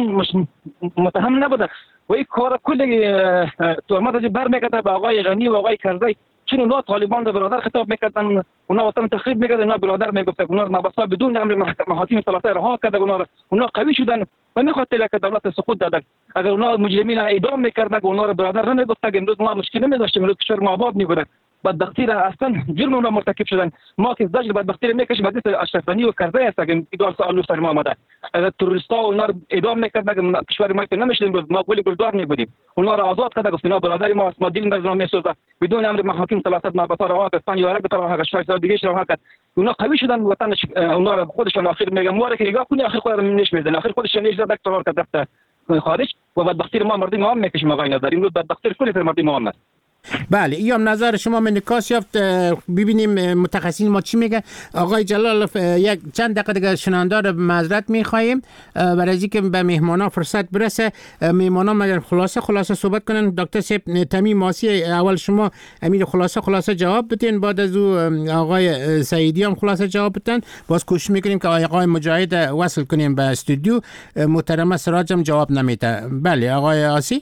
متهم نبوده و این کار کلی تهمت برمیگرده به آقای غنی و آقای کرزی. چون اونا طالبان رو برادر خطاب میکردن، اونا وطن تخریب میکردن، اونا برادر میگفتن، اونا مبسا بدون امر محاکم ثلاثه رها کردن، اونا قوی شدن و نخاطر که دولت سقوط دادن. اگر اونا مجرمین اعدام میکردن، اونا رو برادر نمیگفتن، امروز ما مشکل نمیداشتیم، امروز کشور ما آباد میبودن. بدبختی را اصلا جرم اونا مرتکب شدن. ما که زجر بدبختی را میکشیم بعد اشرف غنی و کرده است که ایدار سوالو سر ما آمده. اگر تروریستا اونا رو اعدام میکردن کشور ما که نمیشدیم، ما گلی گلدار میبودیم. اونا را آزاد کرده، گفتن برادر ما است، ما دل در ما میسوزه بدون امر محاکم ثلاثه ما بطار راه کردن یا رگ طرف هاش دیگه راه کرد. اونا قوی شدن، وطن اونا را خودشون آخر میگن ما که نگاه کنی آخر خود رو نش میدن، آخر خودش نش زد دکتر کرده خارج و بدبختی ما مردم ما میکشیم آقای نظری. امروز بدبختی کلی مردم ما است. بله ایام نظر شما من نکاس یافت. ببینیم متخصصین ما چی میگه. آقای جلال یک چند دقیقه دیگه شنوندار معذرت میخواهیم برای اینکه به مهمانا فرصت برسه. مهمانا مگر خلاصه صحبت کنن. دکتر صاحب تمیم ماسی اول شما امیر خلاصه جواب بدین، بعد از او آقای سعیدی هم خلاصه جواب بدن. باز کوشش میکنیم که آقای مجاهد وصل کنیم به استودیو. محترم سراج هم جواب نمیده. بله آقای آسی.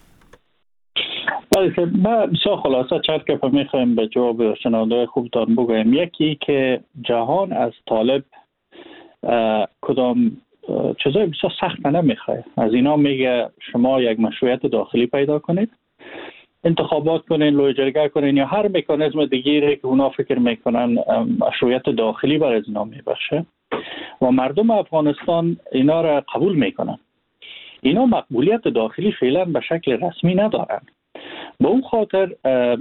بله ما بسیار خلاصه چند که میخوایم به جواب شنونده خوبتان بگویم. یکی که جهان از طالب کدام چیزای بسیار سخت نمیخواه. از اینا میگه شما یک مشروعیت داخلی پیدا کنید، انتخابات کنین، لویجرگه کنین یا هر مکانیزم دیگری که اونا فکر میکنن مشروعیت داخلی برای از اینا میبخشه و مردم افغانستان اینا را قبول میکنن. اینا مقبولیت داخلی فعلا به شکل رسمی ندارن. به اون خاطر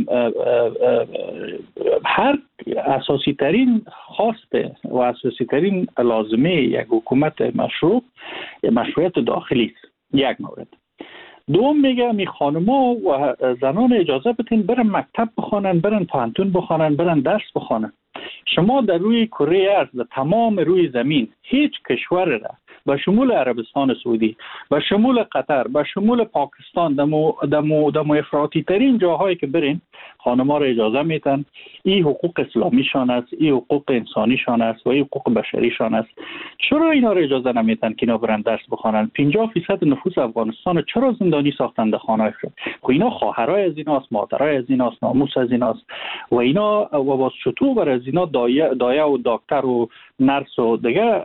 هر اساسی ترین خواسته و اساسی ترین لازمه یک حکومت مشروعیت داخلی است. یک مورد. دوم میگه می خانما و زنان اجازه بدین برن مکتب بخوانن، برن پانتون بخوانن، برن درس بخوانن. شما در روی کره ارض تمام روی زمین هیچ کشور را به شمول عربستان سعودی، به شمول قطر، به شمول پاکستان دمو افراطی ترین جاهایی که برین خانما را اجازه میتن. این حقوق اسلامیشان است، این حقوق انسانیشان است و این حقوق بشریشان است. چرا اینا را اجازه نمیتن که اینا برن درس بخوانن؟ 50% نفوس افغانستان چرا زندانی ساختن در خانه شد؟ خب اینا خواهرای از ایناست، مادرای از ایناست، ناموس از ایناست و اینا و باز چطور بر از اینا دایه و دکتر و نرس و دیگه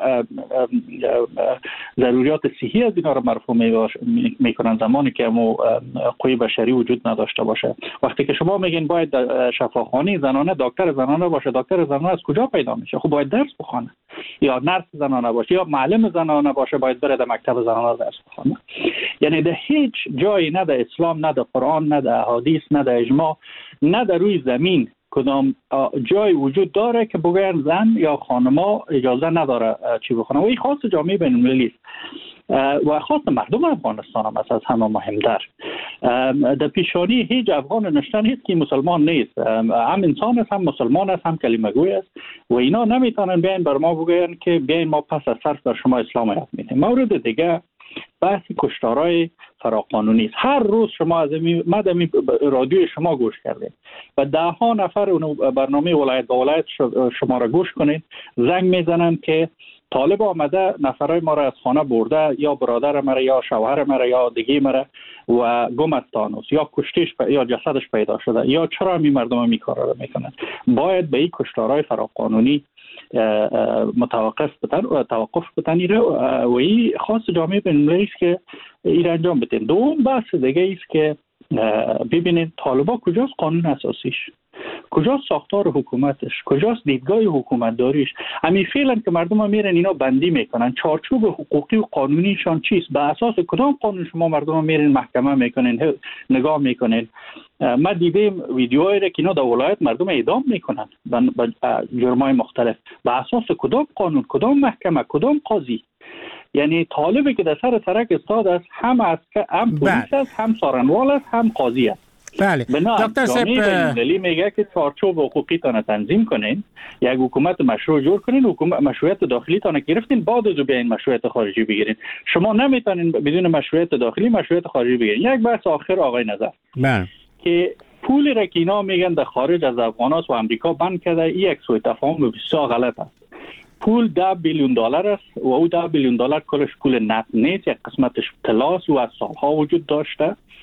ضروریات صحی از اینا رو مرفوع میکنن زمانی که همو قوی بشری وجود نداشته باشه. وقتی که شما میگین باید شفاخانه زنانه دکتر زنانه باشه، دکتر زنانه از کجا پیدا میشه؟ خب باید درس بخونه. یا نرس زنانه باشه یا معلم زنانه باشه باید بره در مکتب زنانه درس بخونه. یعنی در هیچ جایی نه در اسلام، نه در قرآن، نه در احادیث، نه در اجماع، نه در روی زمین کدام جای وجود داره که بگوین زن یا خانما اجازه نداره چی بخونه. و این خاص جامعه بین المللی است و خاص مردم افغانستان هم از همه مهمتر. در پیشانی هیچ افغان نشته نیست که مسلمان نیست. هم انسان است، هم مسلمان است، هم کلمه گوی است و اینا نمیتونن بیاین بر ما بگوین که بیاین ما پس از صرف در شما اسلام یاد میدیم. مورد دیگه بحث کشتارهای فراقانونی است. هر روز شما از رادیو شما گوش کردید و ده ها نفر برنامه ولایت با ولایت شما را گوش کنید زنگ میزنن که طالب آمده نفرای ما را از خانه برده، یا برادر مرا یا شوهر مرا یا دیگه مرا و گم است تانوس، یا کشتیش یا جسدش پیدا شده، یا چرا می مردم می کارا را میکنن. باید به این کشتارهای فراقانونی توقف بتن و این خاص جامعه بین‌المللی است که این انجام بدین. دوم بحث دیگه است که ببینید طالبان کجاست قانون اساسیش، کجاست ساختار حکومتش، کجاست دیدگاه حکومت داریش. همین فعلا که مردم ها میرن اینا بندی میکنن چارچوب حقوقی و قانونیشان چیست، به اساس کدام قانون شما مردم ها میرن محکمه میکنین نگاه میکنین. ما دیدیم ویدیوهایی را که اینا در ولایت مردم اعدام میکنن به جرمای مختلف، به اساس کدام قانون، کدام محکمه، کدام قاضی. یعنی طالبی که در سر سرک استاد است هم پلیس است، هم سارنوال است، هم قاضی است. بله دکتر صاحب بین‌المللی میگه که چارچوب حقوقی تان تنظیم کنین، یک حکومت مشروع جور کنین، حکومت مشروعیت داخلی تان گرفتین، بعد از بیاین مشروعیت خارجی بگیرین. شما نمیتونین بدون مشروعیت داخلی مشروعیت خارجی بگیرین. یک بحث آخر آقای نظر بله که پولی را که اینا میگن در خارج از افغانستان و امریکا بند کرده، این یک سوء تفاهم بسیار غلط است. پول $10 بیلیون است و او $10 بیلیون کلش پول نقد نیست، یک قسمتش طلاست و از سالها وجود داشته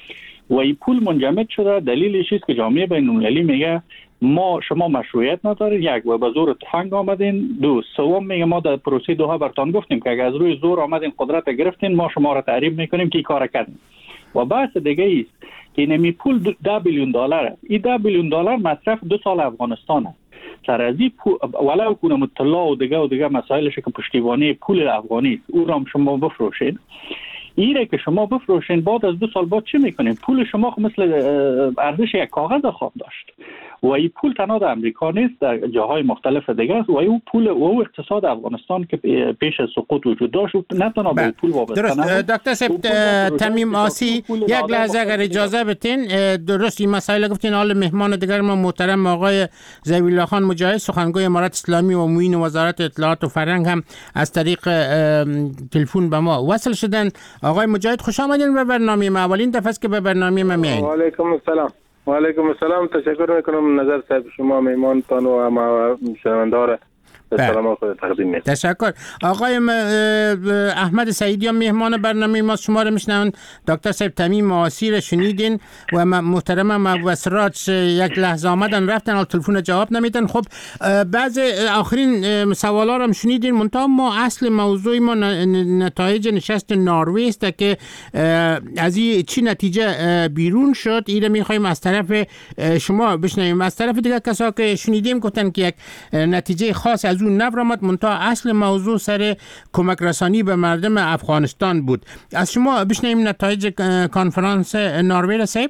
و این پول منجمد شده. دلیلش است که جامعه بین‌المللی میگه شما مشروعیت ندارید، یک و به زور تفنگ آمدین، دو سوم میگه ما در پروسه دوها برتان گفتیم که اگر از روی زور آمدین قدرت گرفتین ما شما را تعریف میکنیم که این کار کردین. و بحث دیگه است که این پول $10 بیلیون این $10 بیلیون مصرف 2 سال افغانستان است. سر از این ولو کنه مطلع و دیگه مسائلش که پشتیبانی پول افغانی است، او را هم شما بفروشین. ایره که شما بفروشین بعد از 2 سال بعد چی میکنین؟ پول شما مثل ارزش یک کاغذ خواهد داشت. و این پول تنها در امریکا نیست، در جاهای مختلف دیگه است. و این پول و اقتصاد افغانستان که پیش از سقوط وجود داشت نه تنها به پول وابسته. درست. دکتر صاحب تمیم آسی یک لحظه اگر اجازه بدین، درست این مسائل گفتین. حال مهمان دیگر ما محترم آقای ضوی الله خان مجاهد، سخنگوی امارت اسلامی و معین وزارت اطلاعات و فرهنگ هم از طریق تلفن به ما وصل شدن. آقای مجاهد خوش آمدین به برنامه ما. اولین دفعه است که به برنامه ما میایین. و علیکم السلام. تشکر میکنم نظر صاحب شما میمانتان و ما شنوندار سلام خود تقدیم میکنم. تشکر. آقای احمد سعیدی هم مهمان برنامه ما، شما رو میشنون. دکتر صاحب تمیم آسی رو شنیدین و محترم مبصرات یک لحظه آمدن رفتن و تلفن جواب نمیدن. خب بعض آخرین سوالا رو هم شنیدین، منتها ما اصل موضوع ما نتایج نشست نروژ است که از این چی نتیجه بیرون شد. این رو میخوایم از طرف شما بشنویم. از طرف دیگه کسا که شنیدیم گفتن که یک نتیجه خاص از اون نبرآمد، منتها اصل موضوع سر کمک رسانی به مردم افغانستان بود. از شما بشنویم نتایج کنفرانس نروژ صاحب.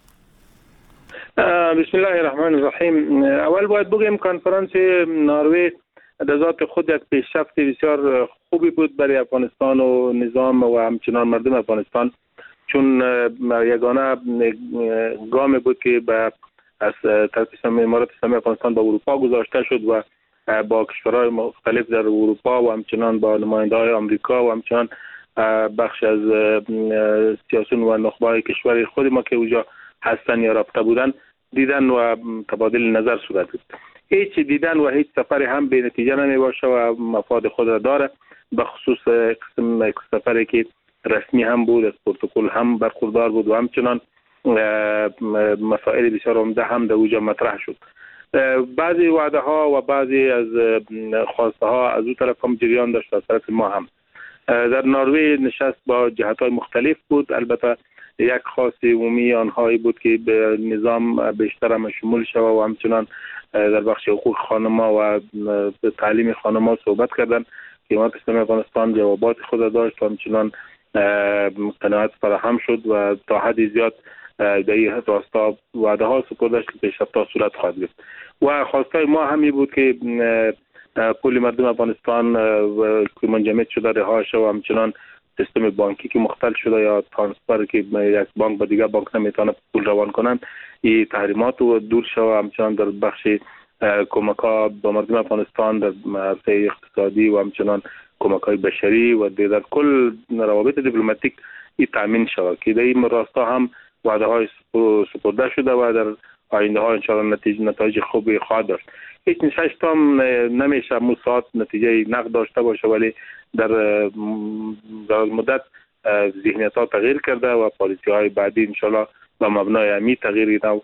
بسم الله الرحمن الرحیم. اول باید بگیم کنفرانس نروژ در ذات خود یک پیشرفت بسیار خوبی بود برای افغانستان و نظام و همچنان مردم افغانستان، چون یگانه گام بود که از طرف امارات اسلامی افغانستان به اروپا گذاشته شد و با کشورهای مختلف در اروپا و همچنان با نماینده‌های آمریکا و همچنان بخش از سیاسیون و نخبه‌های کشور خود ما که اونجا هستن یا رابطه بودن دیدن و تبادل نظر صورت گرفت. هیچ دیدن و هیچ سفر هم به نتیجه نمی باشه و مفاد خود را داره، به خصوص قسم سفری که رسمی هم بود، از پروتکل هم برخوردار بود و همچنان مسائل بسیار عمده هم در اونجا مطرح شد. بعضی وعده ها و بعضی از خواسته ها از اون طرف هم جریان داشت، از طرف ما هم. در نروژ نشست با جهت های مختلف بود. البته یک خواست عمومی آنهایی بود که به نظام بیشتر هم شمول شود و همچنان در بخش حقوق خانم‌ها و تعلیم خانم‌ها صحبت کردن که امارت اسلامی افغانستان جوابات خود داشت و همچنان قناعت فراهم شد و تا حد زیاد در این راستا وعده ها سپرده شد که پیشرفت‌ها صورت خواهد گرفت. و خواستای ما همی بود که پول مردم افغانستان که منجمد شده رها شد و همچنان سیستم بانکی که مختل شده یا ترانسفر که یک بانک به دیگر بانک نمیتونه پول روان کنند، این تحریمات و دور شد و همچنان در بخش کمک ها به مردم افغانستان در عرصه اقتصادی و همچنان کمک های بشری و در کل روابط دیپلماتیک این تامین شود که در این راستا هم وعده های سپرده شده و در آینده ها انشاءالله نتایج خوبی خواهد داشت. هیچ نشست هم نمیشه موساد نتیجه نقد داشته باشه، ولی در مدت ذهنیت ها تغییر کرده و پالیسی های بعدی انشاءالله با مبنای امی تغییر نو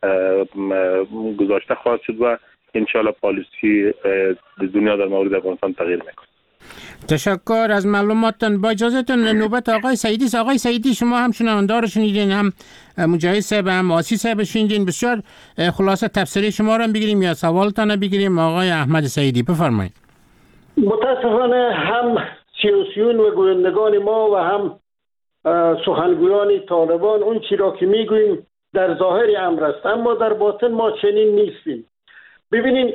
گذاشته خواهد شد و انشاءالله پالیسی دنیا در مورد افغانستان تغییر میکنه. تشکر از معلوماتتان. با اجازهتون نوبت آقای سعیدی است. آقای سعیدی شما هم شنوندار شنیدین، هم مجاهد صاحب هم آسی صاحب شنیدین. بسیار خلاصه تفسیری شما رو بگیریم یا سوالتان بگیریم. آقای احمد سعیدی بفرمایید. متاسفانه هم سیاسیون و گویندگان ما و هم سخنگویان طالبان اون چی را که میگوییم در ظاهر امر است، اما در باطن ما چنین نیستیم. ببینین،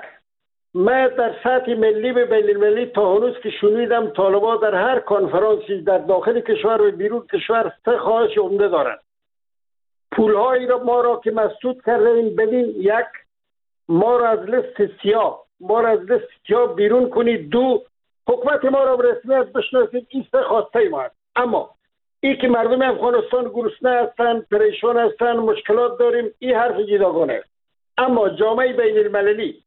من در سطح ملی به بین المللی تا هنوز که شنیدم طالبان در هر کنفرانسی در داخل کشور و بیرون کشور 3 خواهش عمده دارند. پولهایی را ما را که مسدود کردیم بدین، 1 ما را از لیست سیاه بیرون کنید، 2 حکومت ما را به رسمیت بشناسید. این 3 خواسته ما است. اما این که مردم افغانستان گرسنه هستند، پریشان هستند، مشکلات داریم، این حرف جداگانه است. اما جامعه بین المللی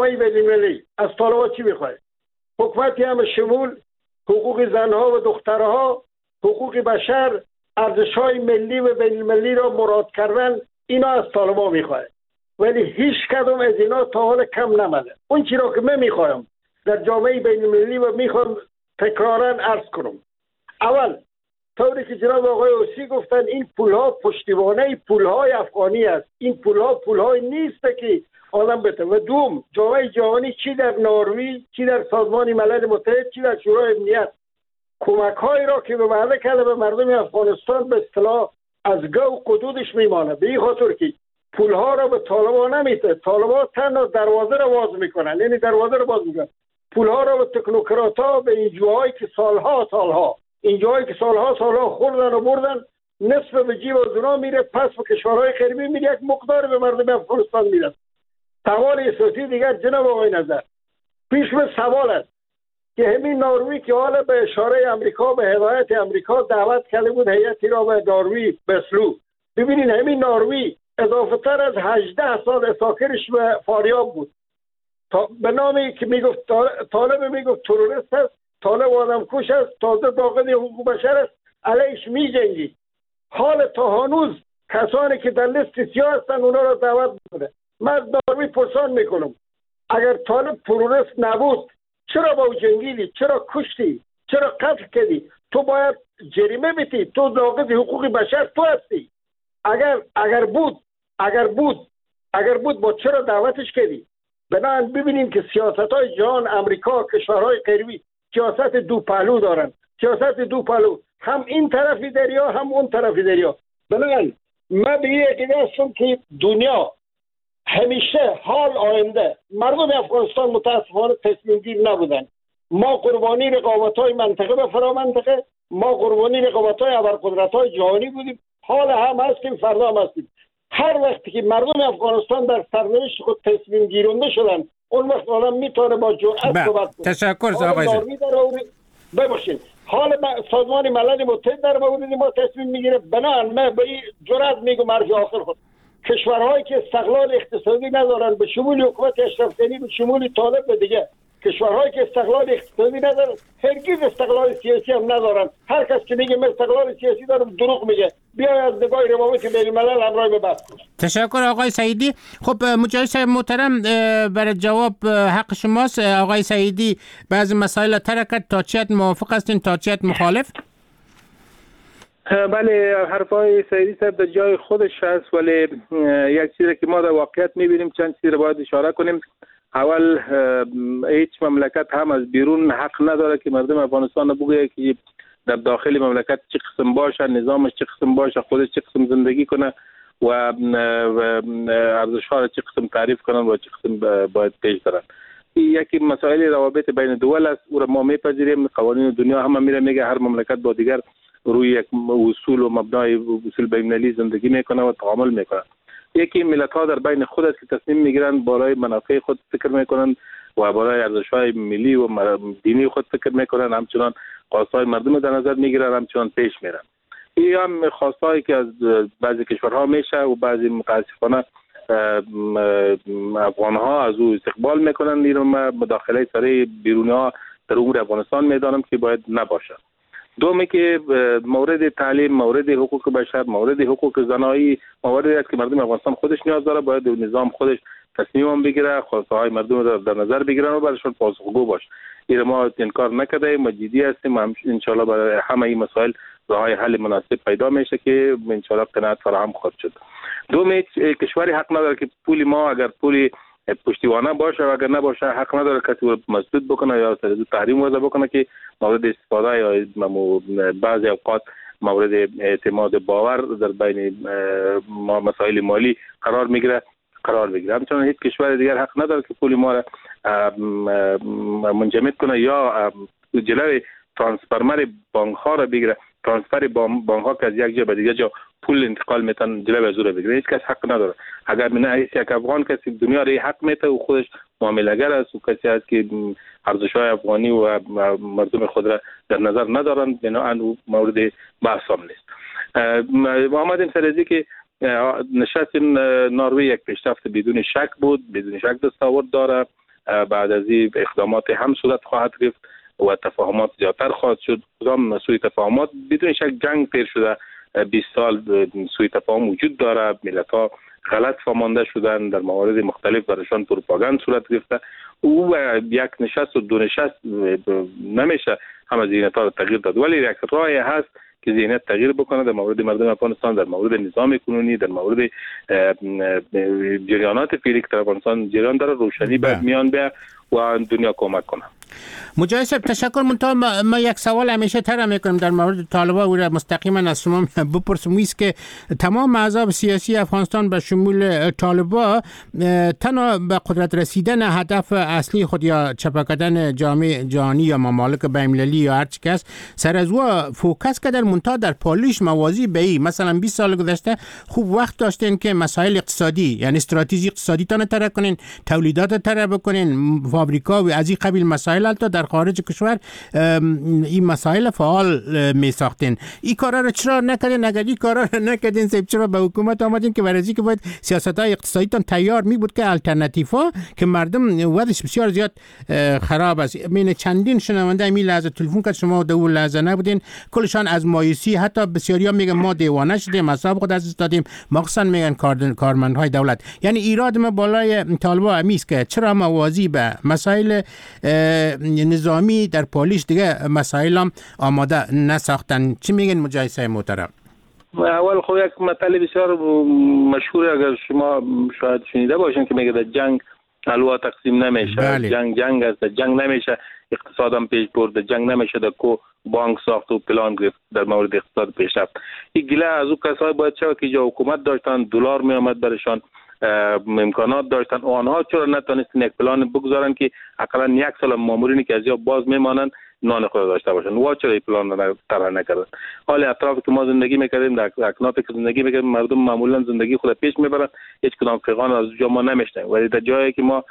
از طالبان چی میخواهد؟ حکومتی هم شمول حقوق زنها و دخترها، حقوق بشر، ارزش‌های ملی و بین المللی را مراد کردن اینا از طالبان میخواد، ولی هیچ کدوم از اینا تا حال کم نمده. اون چیزی را که من میخوایم در جامعه بین المللی و میخوام تکرارا عرض کنم، اول طوری که جناب آقای اوسی گفتن این پولها پشتیبانه پولهای افغانی است، این پولها پولهای نیست که آدم بده. و دوم، جامعه جهانی چی در نروژ، چی در سازمان ملل متحد، چی در شورای امنیت کمک‌هایی را که به وعده کرده به مردم افغانستان به اصطلاح از گو قدودش میمانه، به این خاطر که پولها را به طالبان نمیده. طالبان تنها دروازه را باز میکنن، یعنی دروازه را باز میکنن، پولها را به تکنوکرات‌ها، به اینجاهایی که سالها خوردن و بردن، نصف به جیب از اونا میره، پس به کشورهای غربی میره، یک مقدار به مردم افغانستان میده. سوال اساسی دیگر جناب آقای نظر پیش به سوال است که همین نروژ که حالا به اشاره امریکا، به هدایت امریکا دعوت کرده بود هیئتی را به نروژ بسلو، ببینید همین نروژ اضافه تر از 18 سال ساکرش به فاریاب بود، به نامی که میگفت طالب میگفت تروریست است، طالب آدم کش است، تازه داغد حقوق بشر است، علیش میجنگید. حال تا هنوز کسانی که در لیست سیاه هستن اونا را دعوت میکنه. من از نروژ پرسان میکنم اگر طالب تروریست نبود چرا با او جنگیدی؟ چرا کشتی؟ چرا قتل کردی؟ تو باید جریمه بدی، تو ناقض حقوق بشر تو هستی. اگر بود با چرا دعوتش کردی؟ بنابراین ببینیم که سیاست‌های جهان، امریکا، کشورهای غربی سیاست دو پهلو دارن، سیاست دو پهلو، هم این طرفی دریا هم اون طرفی دریا. بنابراین من به این عقیده هستم که دنیا همیشه حال آینده مردم افغانستان متاسفانه تصمیم گیر نبودن. ما قربانی رقابت‌های منطقه به فرامنطقه، ما قربانی رقابت‌های ابرقدرت‌های جهانی بودیم، حال هم هستیم، فردا هم هستیم. هر وقتی که مردم افغانستان در سرنوشت خود تصمیم گیرنده شدن، اون وقت آدم میتونه با جرأت صحبت کنه. تشکر آقای ببخشید. حال سازمان ملل متحد در مورد ما تصمیم میگیره. بنابراین من به این جرأت میگم مرج آخر خود کشورهایی که استقلال اقتصادی ندارن، به شمول حکومت اشرف غنی، به شمول طالب و دیگه کشورهایی که استقلال اقتصادی ندارن، هرگز استقلال سیاسی هم ندارن. هر کس که میگه من استقلال سیاسی دارم دروغ میگه. بیا از نگاه روابط بین الملل همراه به بحث کنیم. تشکر آقای سعیدی. خب مجاهد صاحب محترم، برای جواب حق شماست. آقای سعیدی بعضی مسائل ترکت، تا چیت موافق هستین تا چیت مخالف؟ بله، حرفای سعیدی صاحب در جای خودش هست، ولی یک چیزی که ما در واقعیت میبینیم چند چیزی رو باید اشاره کنیم. اول هیچ مملکت هم از بیرون حق نداره که مردم افغانستان بگه که در داخل مملکت چه قسم باشه، نظامش چه قسم باشه، خودش چه قسم زندگی کنه و ارزش‌ها را چه قسم تعریف کنن و چه قسم باید پیش برن. یکی مسائل روابط بین دول است، او را ما میپذیریم. قوانین دنیا هم میگه هر مملکت با دیگر روی یک اصول و مبنای اصول بین‌المللی زندگی میکنه و تعامل میکنه. یکی ملت‌ها در بین خود است که تصمیم میگیرن برای منافع خود فکر میکنن و برای ارزش‌های ملی و دینی خود فکر میکنن، همچنان خواست‌های مردم در نظر میگیرن، همچنان پیش میرن. این هم خواست‌هایی که از بعضی کشورها میشه و بعضی متاسفانه افغان‌ها از او استقبال میکنن. اینو مداخله سریع بیرونی‌ها در امور افغانستان میدانم که باید نباشه. دومی که مورد تعلیم، مورد حقوق بشر، مورد حقوق زنایی، موردی است که مردم افغانستان خودش نیاز داره، باید نظام خودش تصمیم بگیره، خواسته های مردم رو در نظر بگیرن و برایشون پاسخگو باشه. این ما انکار نکردیم، ما جدی هستیم، ان شاءالله برای همه این مسائل راههای حل مناسب پیدا میشه که ان شاءالله قناعت فراهم خواهد شد. دومی کشوری حق نداره که پول ما اگر پول پشتیبانه باشه و اگر نباشه حق نداره کسی رو مسدود بکنه یا تحریم وضع بکنه که مورد استفاده یا بعضی اوقات مورد اعتماد باور در بین مسائل مالی قرار بگیره. همچنان هیچ کشور دیگر حق نداره که پول ما را منجمد کنه یا جلوی ترانسفرمر بانک ها را بگیره. ترانسفر بانک ها که از یک جا به دیگر جا پول انتقال میتن جلوی از او را بگیره. هیچ کس حق نداره. اگر من یک افغان کسی دنیا را حق میته و خودش معامله‌گر است و کسی است که ارزش‌های افغانی و مردم خود را در نظر ندارن، بنابراین او مورد بحث هم نیست. محمد سرزی که نشست نروژ یک پیشرفت بدون شک بود، بدون شک دستاورد داره. بعد از این اقدامات هم صورت خواهد گرفت و تفاهمات زیادتر خواهد شد. کدام مسئول تفاهمات بدون شک جنگ پیر شده 20 سال سوء تفاهم وجود داره. ملت‌ها غلط فهمانده شدن، در موارد مختلف برایشان پروپاگاند صورت گرفته. او یک نشست و دو نشست نمیشه همه ذهنیت‌ها رو تغییر داد، ولی یک راهی هست که ذهنیت تغییر بکنه در مورد مردم افغانستان، در مورد نظام کنونی، در مورد جریانات فعلی که در افغانستان جریان داره، روشنی باید میان بیاد و دنیا کمک کنه. مجاهد صاحب تشکر. ما یک سوال همیشه طرح میکنیم در مورد طالبان و مستقیما از شما بپرسم، است که تمام احزاب سیاسی افغانستان به شمول طالبان تنها به قدرت رسیدن هدف اصلی خود یا چپا کردن جامعه جهانی یا ممالک بین‌المللی یا هر چی کس سر از او فوکس کردن، منتها در پالیش موازی به این مثلا 20 سال گذشته خوب وقت داشتین که مسائل اقتصادی یعنی استراتژی اقتصادی تان طرح کنین، تولیدات طرح بکنین، فابریکا و از این قبیل مسائل تا در خارج کشور این مسائل فعال می ساختین. این کارا رو چرا نکردین؟ اگر این کارا رو نکردین چرا به حکومت آمدین که برای که باید سیاست‌های اقتصادیتون تیار می بود که الटरनेटिव्ها که مردم وضعش بسیار زیاد خراب است. من چندین شنونده می لحظه تلفن کرد، شما در اون لحظه نبودین، کلشان از مایوسی، حتی بسیاریا میگن ما دیوانه شدیم، حساب خود از دادیم، مخصوصا میگن کارمندهای دولت. یعنی ایراد ما بالای طالبان امیست که چرا موازی به مسائل نظامی در پالیش دیگه مسائل هم آماده نساختن. چی میگن مجاهد صاحب محترم؟ اول خب یک مطلب بسیار مشهور اگر شما شاید شنیده باشین که میگه در جنگ الوا تقسیم نمیشه. بله. جنگ است، جنگ نمیشه اقتصادم پیش برد، جنگ نمیشه در کو بانک ساخت و پلان گرفت در مورد اقتصاد پیشرفت. این گله از اون کسای باید شود که جا حکومت داشتن، دلار می آمد برشان، امکانات داشتن، آنها چرا نتونستن یک پلان بگذارن که حداقل یک سال مامورینی که از یا باز میمانن نان خود داشته باشن؟ و چرا این پلان رو طرح نکردن؟ حال اطرافی که ما زندگی میکردیم، در اکنافی که زندگی میکردیم، مردم معمولا زندگی خود پیش میبرن، هیچ کدام فقان از اونجا ما نمیشنیم. ولی در جایی که ما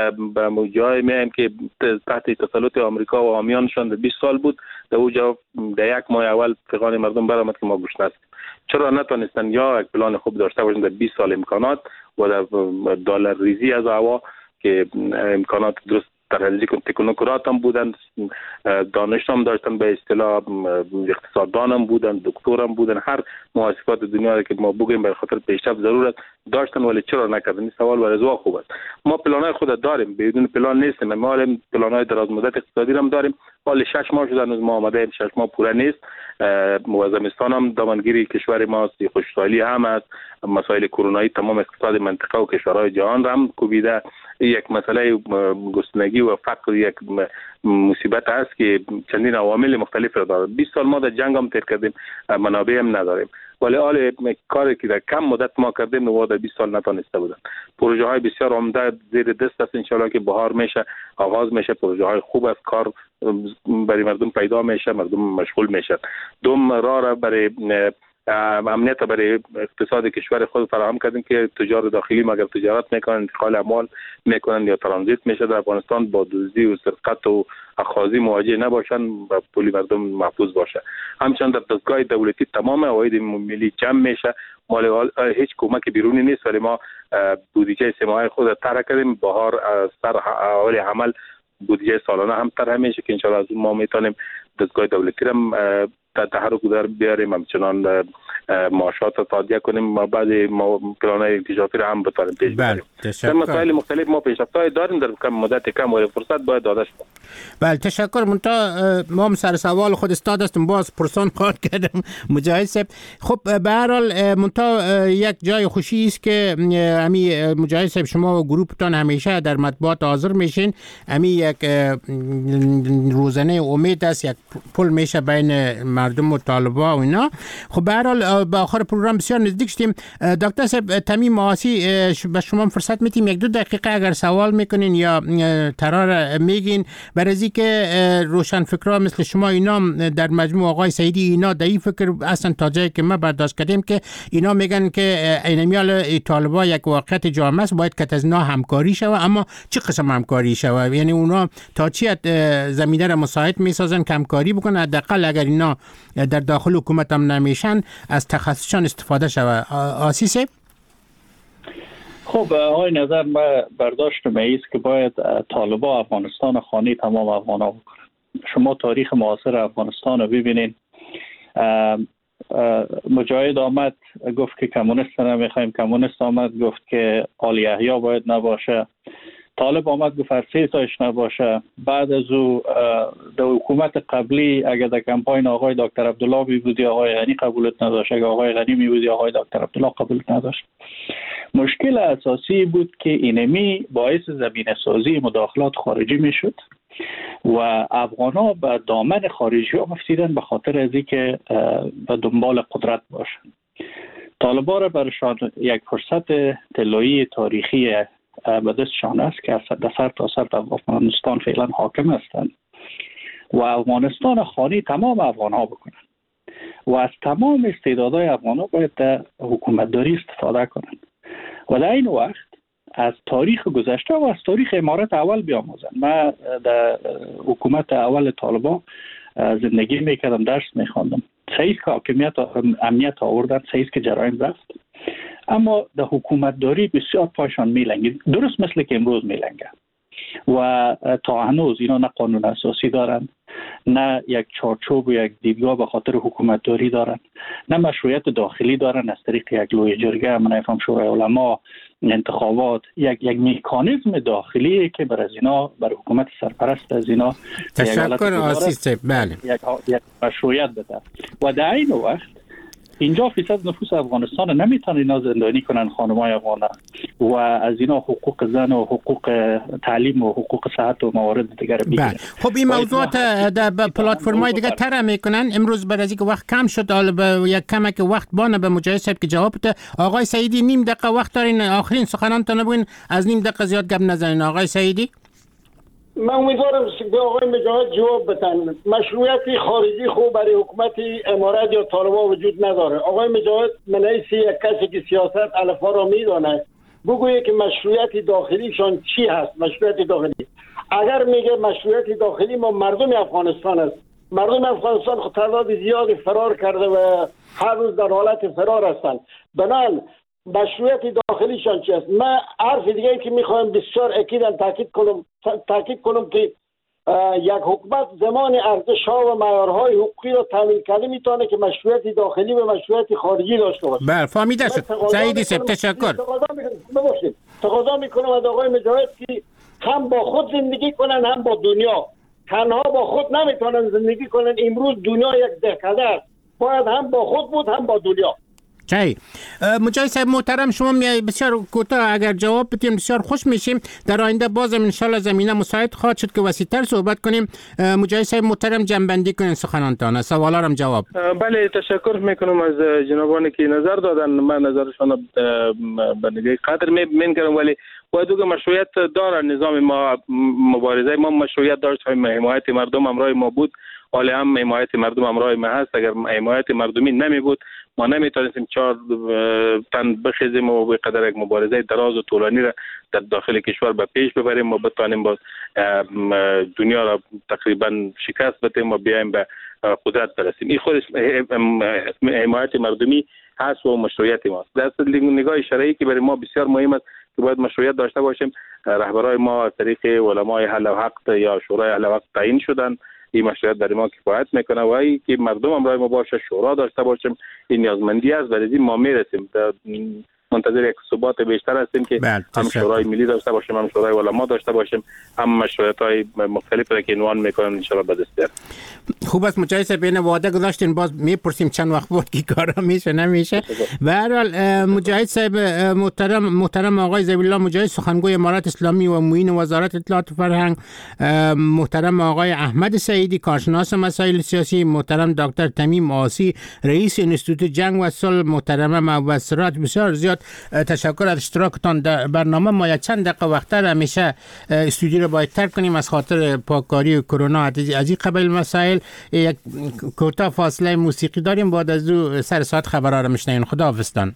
به جایی میایم که تحت تسلط آمریکا و حامیانشان 20 سال بود، در اونجا در یک ماه اول فقان مردم برآمد که ما گوش ندیم. چرا نتونستن یا یک پلان خوب داشته باشن در 20 سال امکانات و در دلار ریزی از هوا که امکانات درست ترازی تکنوکرات هم بودن، دانش هم داشتن، به اصطلاح اقتصاددان هم بودن، دکتر هم بودن، هر محاسبات دنیا که ما بگیم برای خاطر پیشرفت ضرورت داشتن، ولی چرا نکردن؟ این سوال برای زوا خوب است. ما پلانای خود داریم، بدون پلان نیستیم. ما پلانای دراز مدت اقتصادی هم داریم. حالا 6 ماه شده ما آماده، 6 ماه پوره نیست. زمستان هم دامنگیری کشور ما خوشحالی هم است، مسائل کرونایی تمام اقتصاد منطقه و کشورهای جهان را هم کوبیده. یک مسئله گسترگی و فقر یک مصیبت است که چندین عوامل مختلف را دارد. 20 سال ما در جنگ هم تیر کردیم، منابع هم نداریم، ولی حال کاری که در کم مدت ما کردیم و در 20 سال نتونسته بودن. پروژه های بسیار عمده زیر دست است، ان شاء الله که بهار میشه آغاز میشه، پروژه های خوب است، کار برای مردم پیدا میشه، مردم مشغول میشن. دوم راه را برای امنیت برای اقتصاد کشور خود فراهم کردیم که تجار داخلی مگر تجارت میکنن، انتقال اموال میکنن یا ترانزیت میشه در افغانستان، با دزدی و سرقت و اخاذی مواجه نباشن و پول مردم محفوظ باشه. همچنین در دستگاه دولتی تمام عواید ملی جمع میشه. مال هیچ کمک بیرونی نیست، ولی ما بودجه سه ماهه خود طرح کردیم. بهار سر اول عمل بودجه سالانه هم طرح میشه که ان شاء الله از ما میتونیم دستگاه دولتی هم تحرک در بیاریم، همچنان معاشات را تادیه کنیم و بعد پلان‌های انکشافی را هم بتونیم پیش بریم. در مسائل مختلف ما پیشرفت‌های داریم، در کم مدت کم و فرصت باید داده شد. بله تشکر. ما هم سر سوال خود استاد هستم، باز پرسان خواهد کردم مجاهد صاحب. خب به هر حال یک جای خوشی است که امی مجاهد صاحب شما و گروهتان همیشه در مطبوعات حاضر میشین. امی یک روزانه امید است، یک پل میشه بین مردم و طالبا و اینا. خب به هر حال به آخر پروگرام بسیار نزدیک شدیم. دکتر صاحب تمیم معاصی به شما فرصت میتیم 1-2 دقیقه اگر سوال میکنین یا ترار میگین، برای از اینکه روشن فکرها مثل شما اینا در مجموع آقای سعیدی اینا در این فکر اصلا تا جایی که ما برداشت کردیم که اینا میگن که اینمیال طالبا یک واقعیت جامعه است، باید که از اینا همکاری شود. اما چه قسم همکاری شود؟ یعنی اونا تا چی زمینه را مساعد میسازن که همکاری بکنن؟ حداقل اگر اینا در داخل حکومت هم نمیشن از تخصصشان استفاده شود. آسیسه؟ خب آقای نظر ما برداشت میست که باید طالبا افغانستان خانه تمام افغانا بکنن. شما تاریخ معاصر افغانستان رو ببینین، مجاهد آمد گفت که کمونیست نمیخوایم، کمونیست آمد گفت که آل یحیی باید نباشه، طالب آمد گفت هر سه تاش نباشه. بعد از او در حکومت قبلی اگر در کمپاین آقای دکتر عبدالله می بودی آقای غنی قبولت نداشت، اگر آقای غنی می بودی آقای دکتر عبدالله قبولت نداشت. مشکل اساسی بود که اینمی باعث زمینه سازی مداخلات خارجی می شد و افغان‌ها به دامن خارجی ها مفتیدن به خاطر از اینکه به دنبال قدرت باشند. طالبان را برشان یک فرصت طلایی تاریخی به دستشان است که در سر تا سر در افغانستان فعلا حاکم هستند و افغانستان خانی تمام افغان‌ها بکنند و از تمام استعدادهای افغان‌ها باید در حکومتداری استفاده کنند و در این وقت از تاریخ گذشته و از تاریخ امارت اول بیاموزند. من در حکومت اول طالبان زندگی میکردم، درس میخواندم. صحیح که حاکمیت امنیت آوردن، صحیح که جرایم رفت، اما در حکومت داری بسیار پایشان میلنگید، درست مثل که امروز میلنگن و تا هنوز اینا نه قانون اساسی دارن، نه یک چارچوب و یک دیدگاه به خاطر حکومت داری دارن، نه مشروعیت داخلی دارن از طریق یک لوی جرگه، من نفهم شورای علما، انتخابات، یک مکانیزم داخلی که بر از اینا، بر حکومت سرپرست از اینا تشکر آسیس. بله، یک مشروعیت بده و در این وقت 50% نفوس افغانستان نمیتونن اینا زندانی کنن، خانمای افغان، و از اینا حقوق زن و حقوق تعلیم و حقوق صحت و موارد دیگر بگیرن. خب این موضوعات در پلتفرم‌های دیگه طرح میکنن. امروز بعد از اینکه وقت کم شد، یک کمک وقت بانه به مجاهد صاحب که جواب بده. آقای سعیدی نیم دقیقه وقت دارین، آخرین سخنانتون بگین، از نیم دقیقه زیاد گپ نزنین. آقای سعیدی، من امیدوارم به آقای مجاهد جواب بدن. مشروعیت خارجی خوب برای حکومت امارت یا طالبان وجود نداره. آقای مجاهد من حیث یک کسی که سیاست الفا را میدانه بگویه که مشروعیت داخلیشان چی هست. مشروعیت داخلی اگر میگه مشروعیت داخلی ما مردم افغانستان است، مردم افغانستان خود تعداد زیادی فرار کرده و هر روز در حالت فرار هستند. بنابراین مشروعیت داخلیشان چی است؟ من حرف دیگه ای که میخوایم بسیار اکیداً تاکید کنم که یک حکومت زمان ارزش ها و معیارهای حقوقی را تامین کرده میتونه که مشروعیت داخلی و مشروعیت خارجی داشته باشه. بله، فهمیده شد. سعیدی صاحب تشکر. تقاضا میکنم از آقای مجاهد که هم با خود زندگی کنن هم با دنیا. تنها با خود نمیتونن زندگی کنن. امروز دنیا یک دهکده است، باید هم با خود بود هم با دنیا. چای مجاهد صاحب محترم، شما بسیار کوتاه اگر جواب بدین بسیار خوش میشیم. در آینده بازم ان شاء الله زمینه مساعد خواهد شد که وسیع‌تر صحبت کنیم. مجاهد صاحب محترم جنبندی کنین سخنانتان، سوالارم جواب. بله، تشکر میکنم از جنابانی که نظر دادن. من نظرشون به نگاه قدر میکنم، ولی باید که مشروعیت داره نظام ما. مبارزه ما مشروعیت داشت، حمایت مردم همراه ما بود، حالا هم حمایت مردم همراه ما هست. اگر حمایت مردمی نمی بود ما نمیتونستیم 4 تن بخیزیم و به قدر یک مبارزه دراز و طولانی را در داخل کشور به پیش ببریم و بتوانیم باز دنیا را تقریبا شکست بدیم و بیایم به قدرت برسیم. این خودش حمایت مردمی هست و مشروعیت ماست. در نگاه شرعی که برای ما بسیار مهم است که باید مشروعیت داشته باشیم. رهبرای ما از طریق علمای اهل حق یا شورای اهل حق تعیین شدن. این مشروعیت برای ما کفایت میکنه و ای که مردم همراه ما باشه، شورا داشته باشیم، این نیازمندی است. برای این ما میرسیم. منتظر یک ثبات بیشتر هستیم که هم شورای ملی داشته باشیم، هم شورای علما داشته باشیم، هم مشروعیت‌های مختلفی را که عنوان میکنن ان شاء الله به دست بیاریم. خوب است مجاهد صاحب، این وعده گذاشتین، باز میپرسیم چند وقت بود که کارا میشه نمیشه. به هر حال مجاهد صاحب محترم آقای ذبیح الله مجاهد، سخنگوی امارت اسلامی و معین وزارت اطلاعات و فرهنگ، محترم آقای احمد سعیدی کارشناس مسائل سیاسی، محترم دکتر تمیم آسی رئیس انستیتوت جنگ و صلح، محترم مبصرات، بسیار زیاد تشکر از اشتراکتان در برنامه. ما یک چند دقیقه وقت‌تر همیشه استودیو رو باید ترک کنیم از خاطر پاککاری کرونا. از این قبل مسائل یک کوتاه فاصله موسیقی داریم، بعد از او سر ساعت خبرها رو میشنوین. خداحافظتان.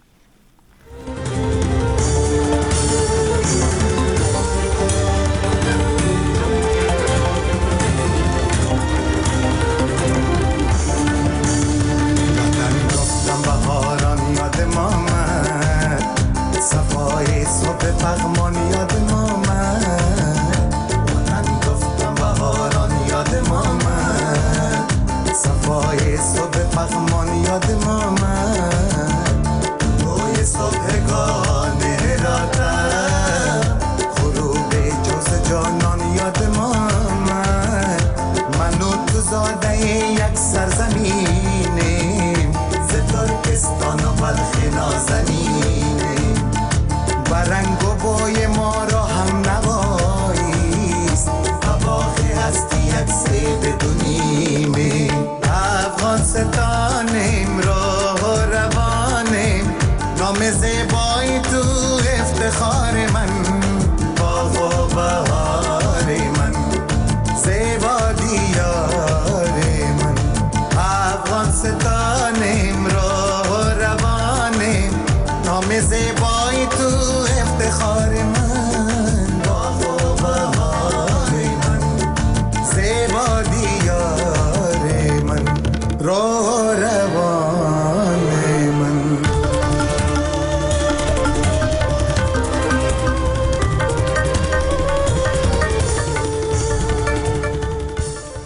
صفای صبح لغمان یاد ما من روی صبحگان هراتم غروب جز جانان یاد ما من منو تو زاده یک سرزمینیم ز ترکستان و بلخ نازنینیم برنگ و بوی ما را هم نواییست باقی هستی یک سیب دونیمیم افغانستانیم راه و روانیم نام زیبایی تو افتخار من باغ و بهار من زیبا دیار من افغانستانیم راه و روانیم نام زیبایی تو افتخار من باغ و بهار من زیبا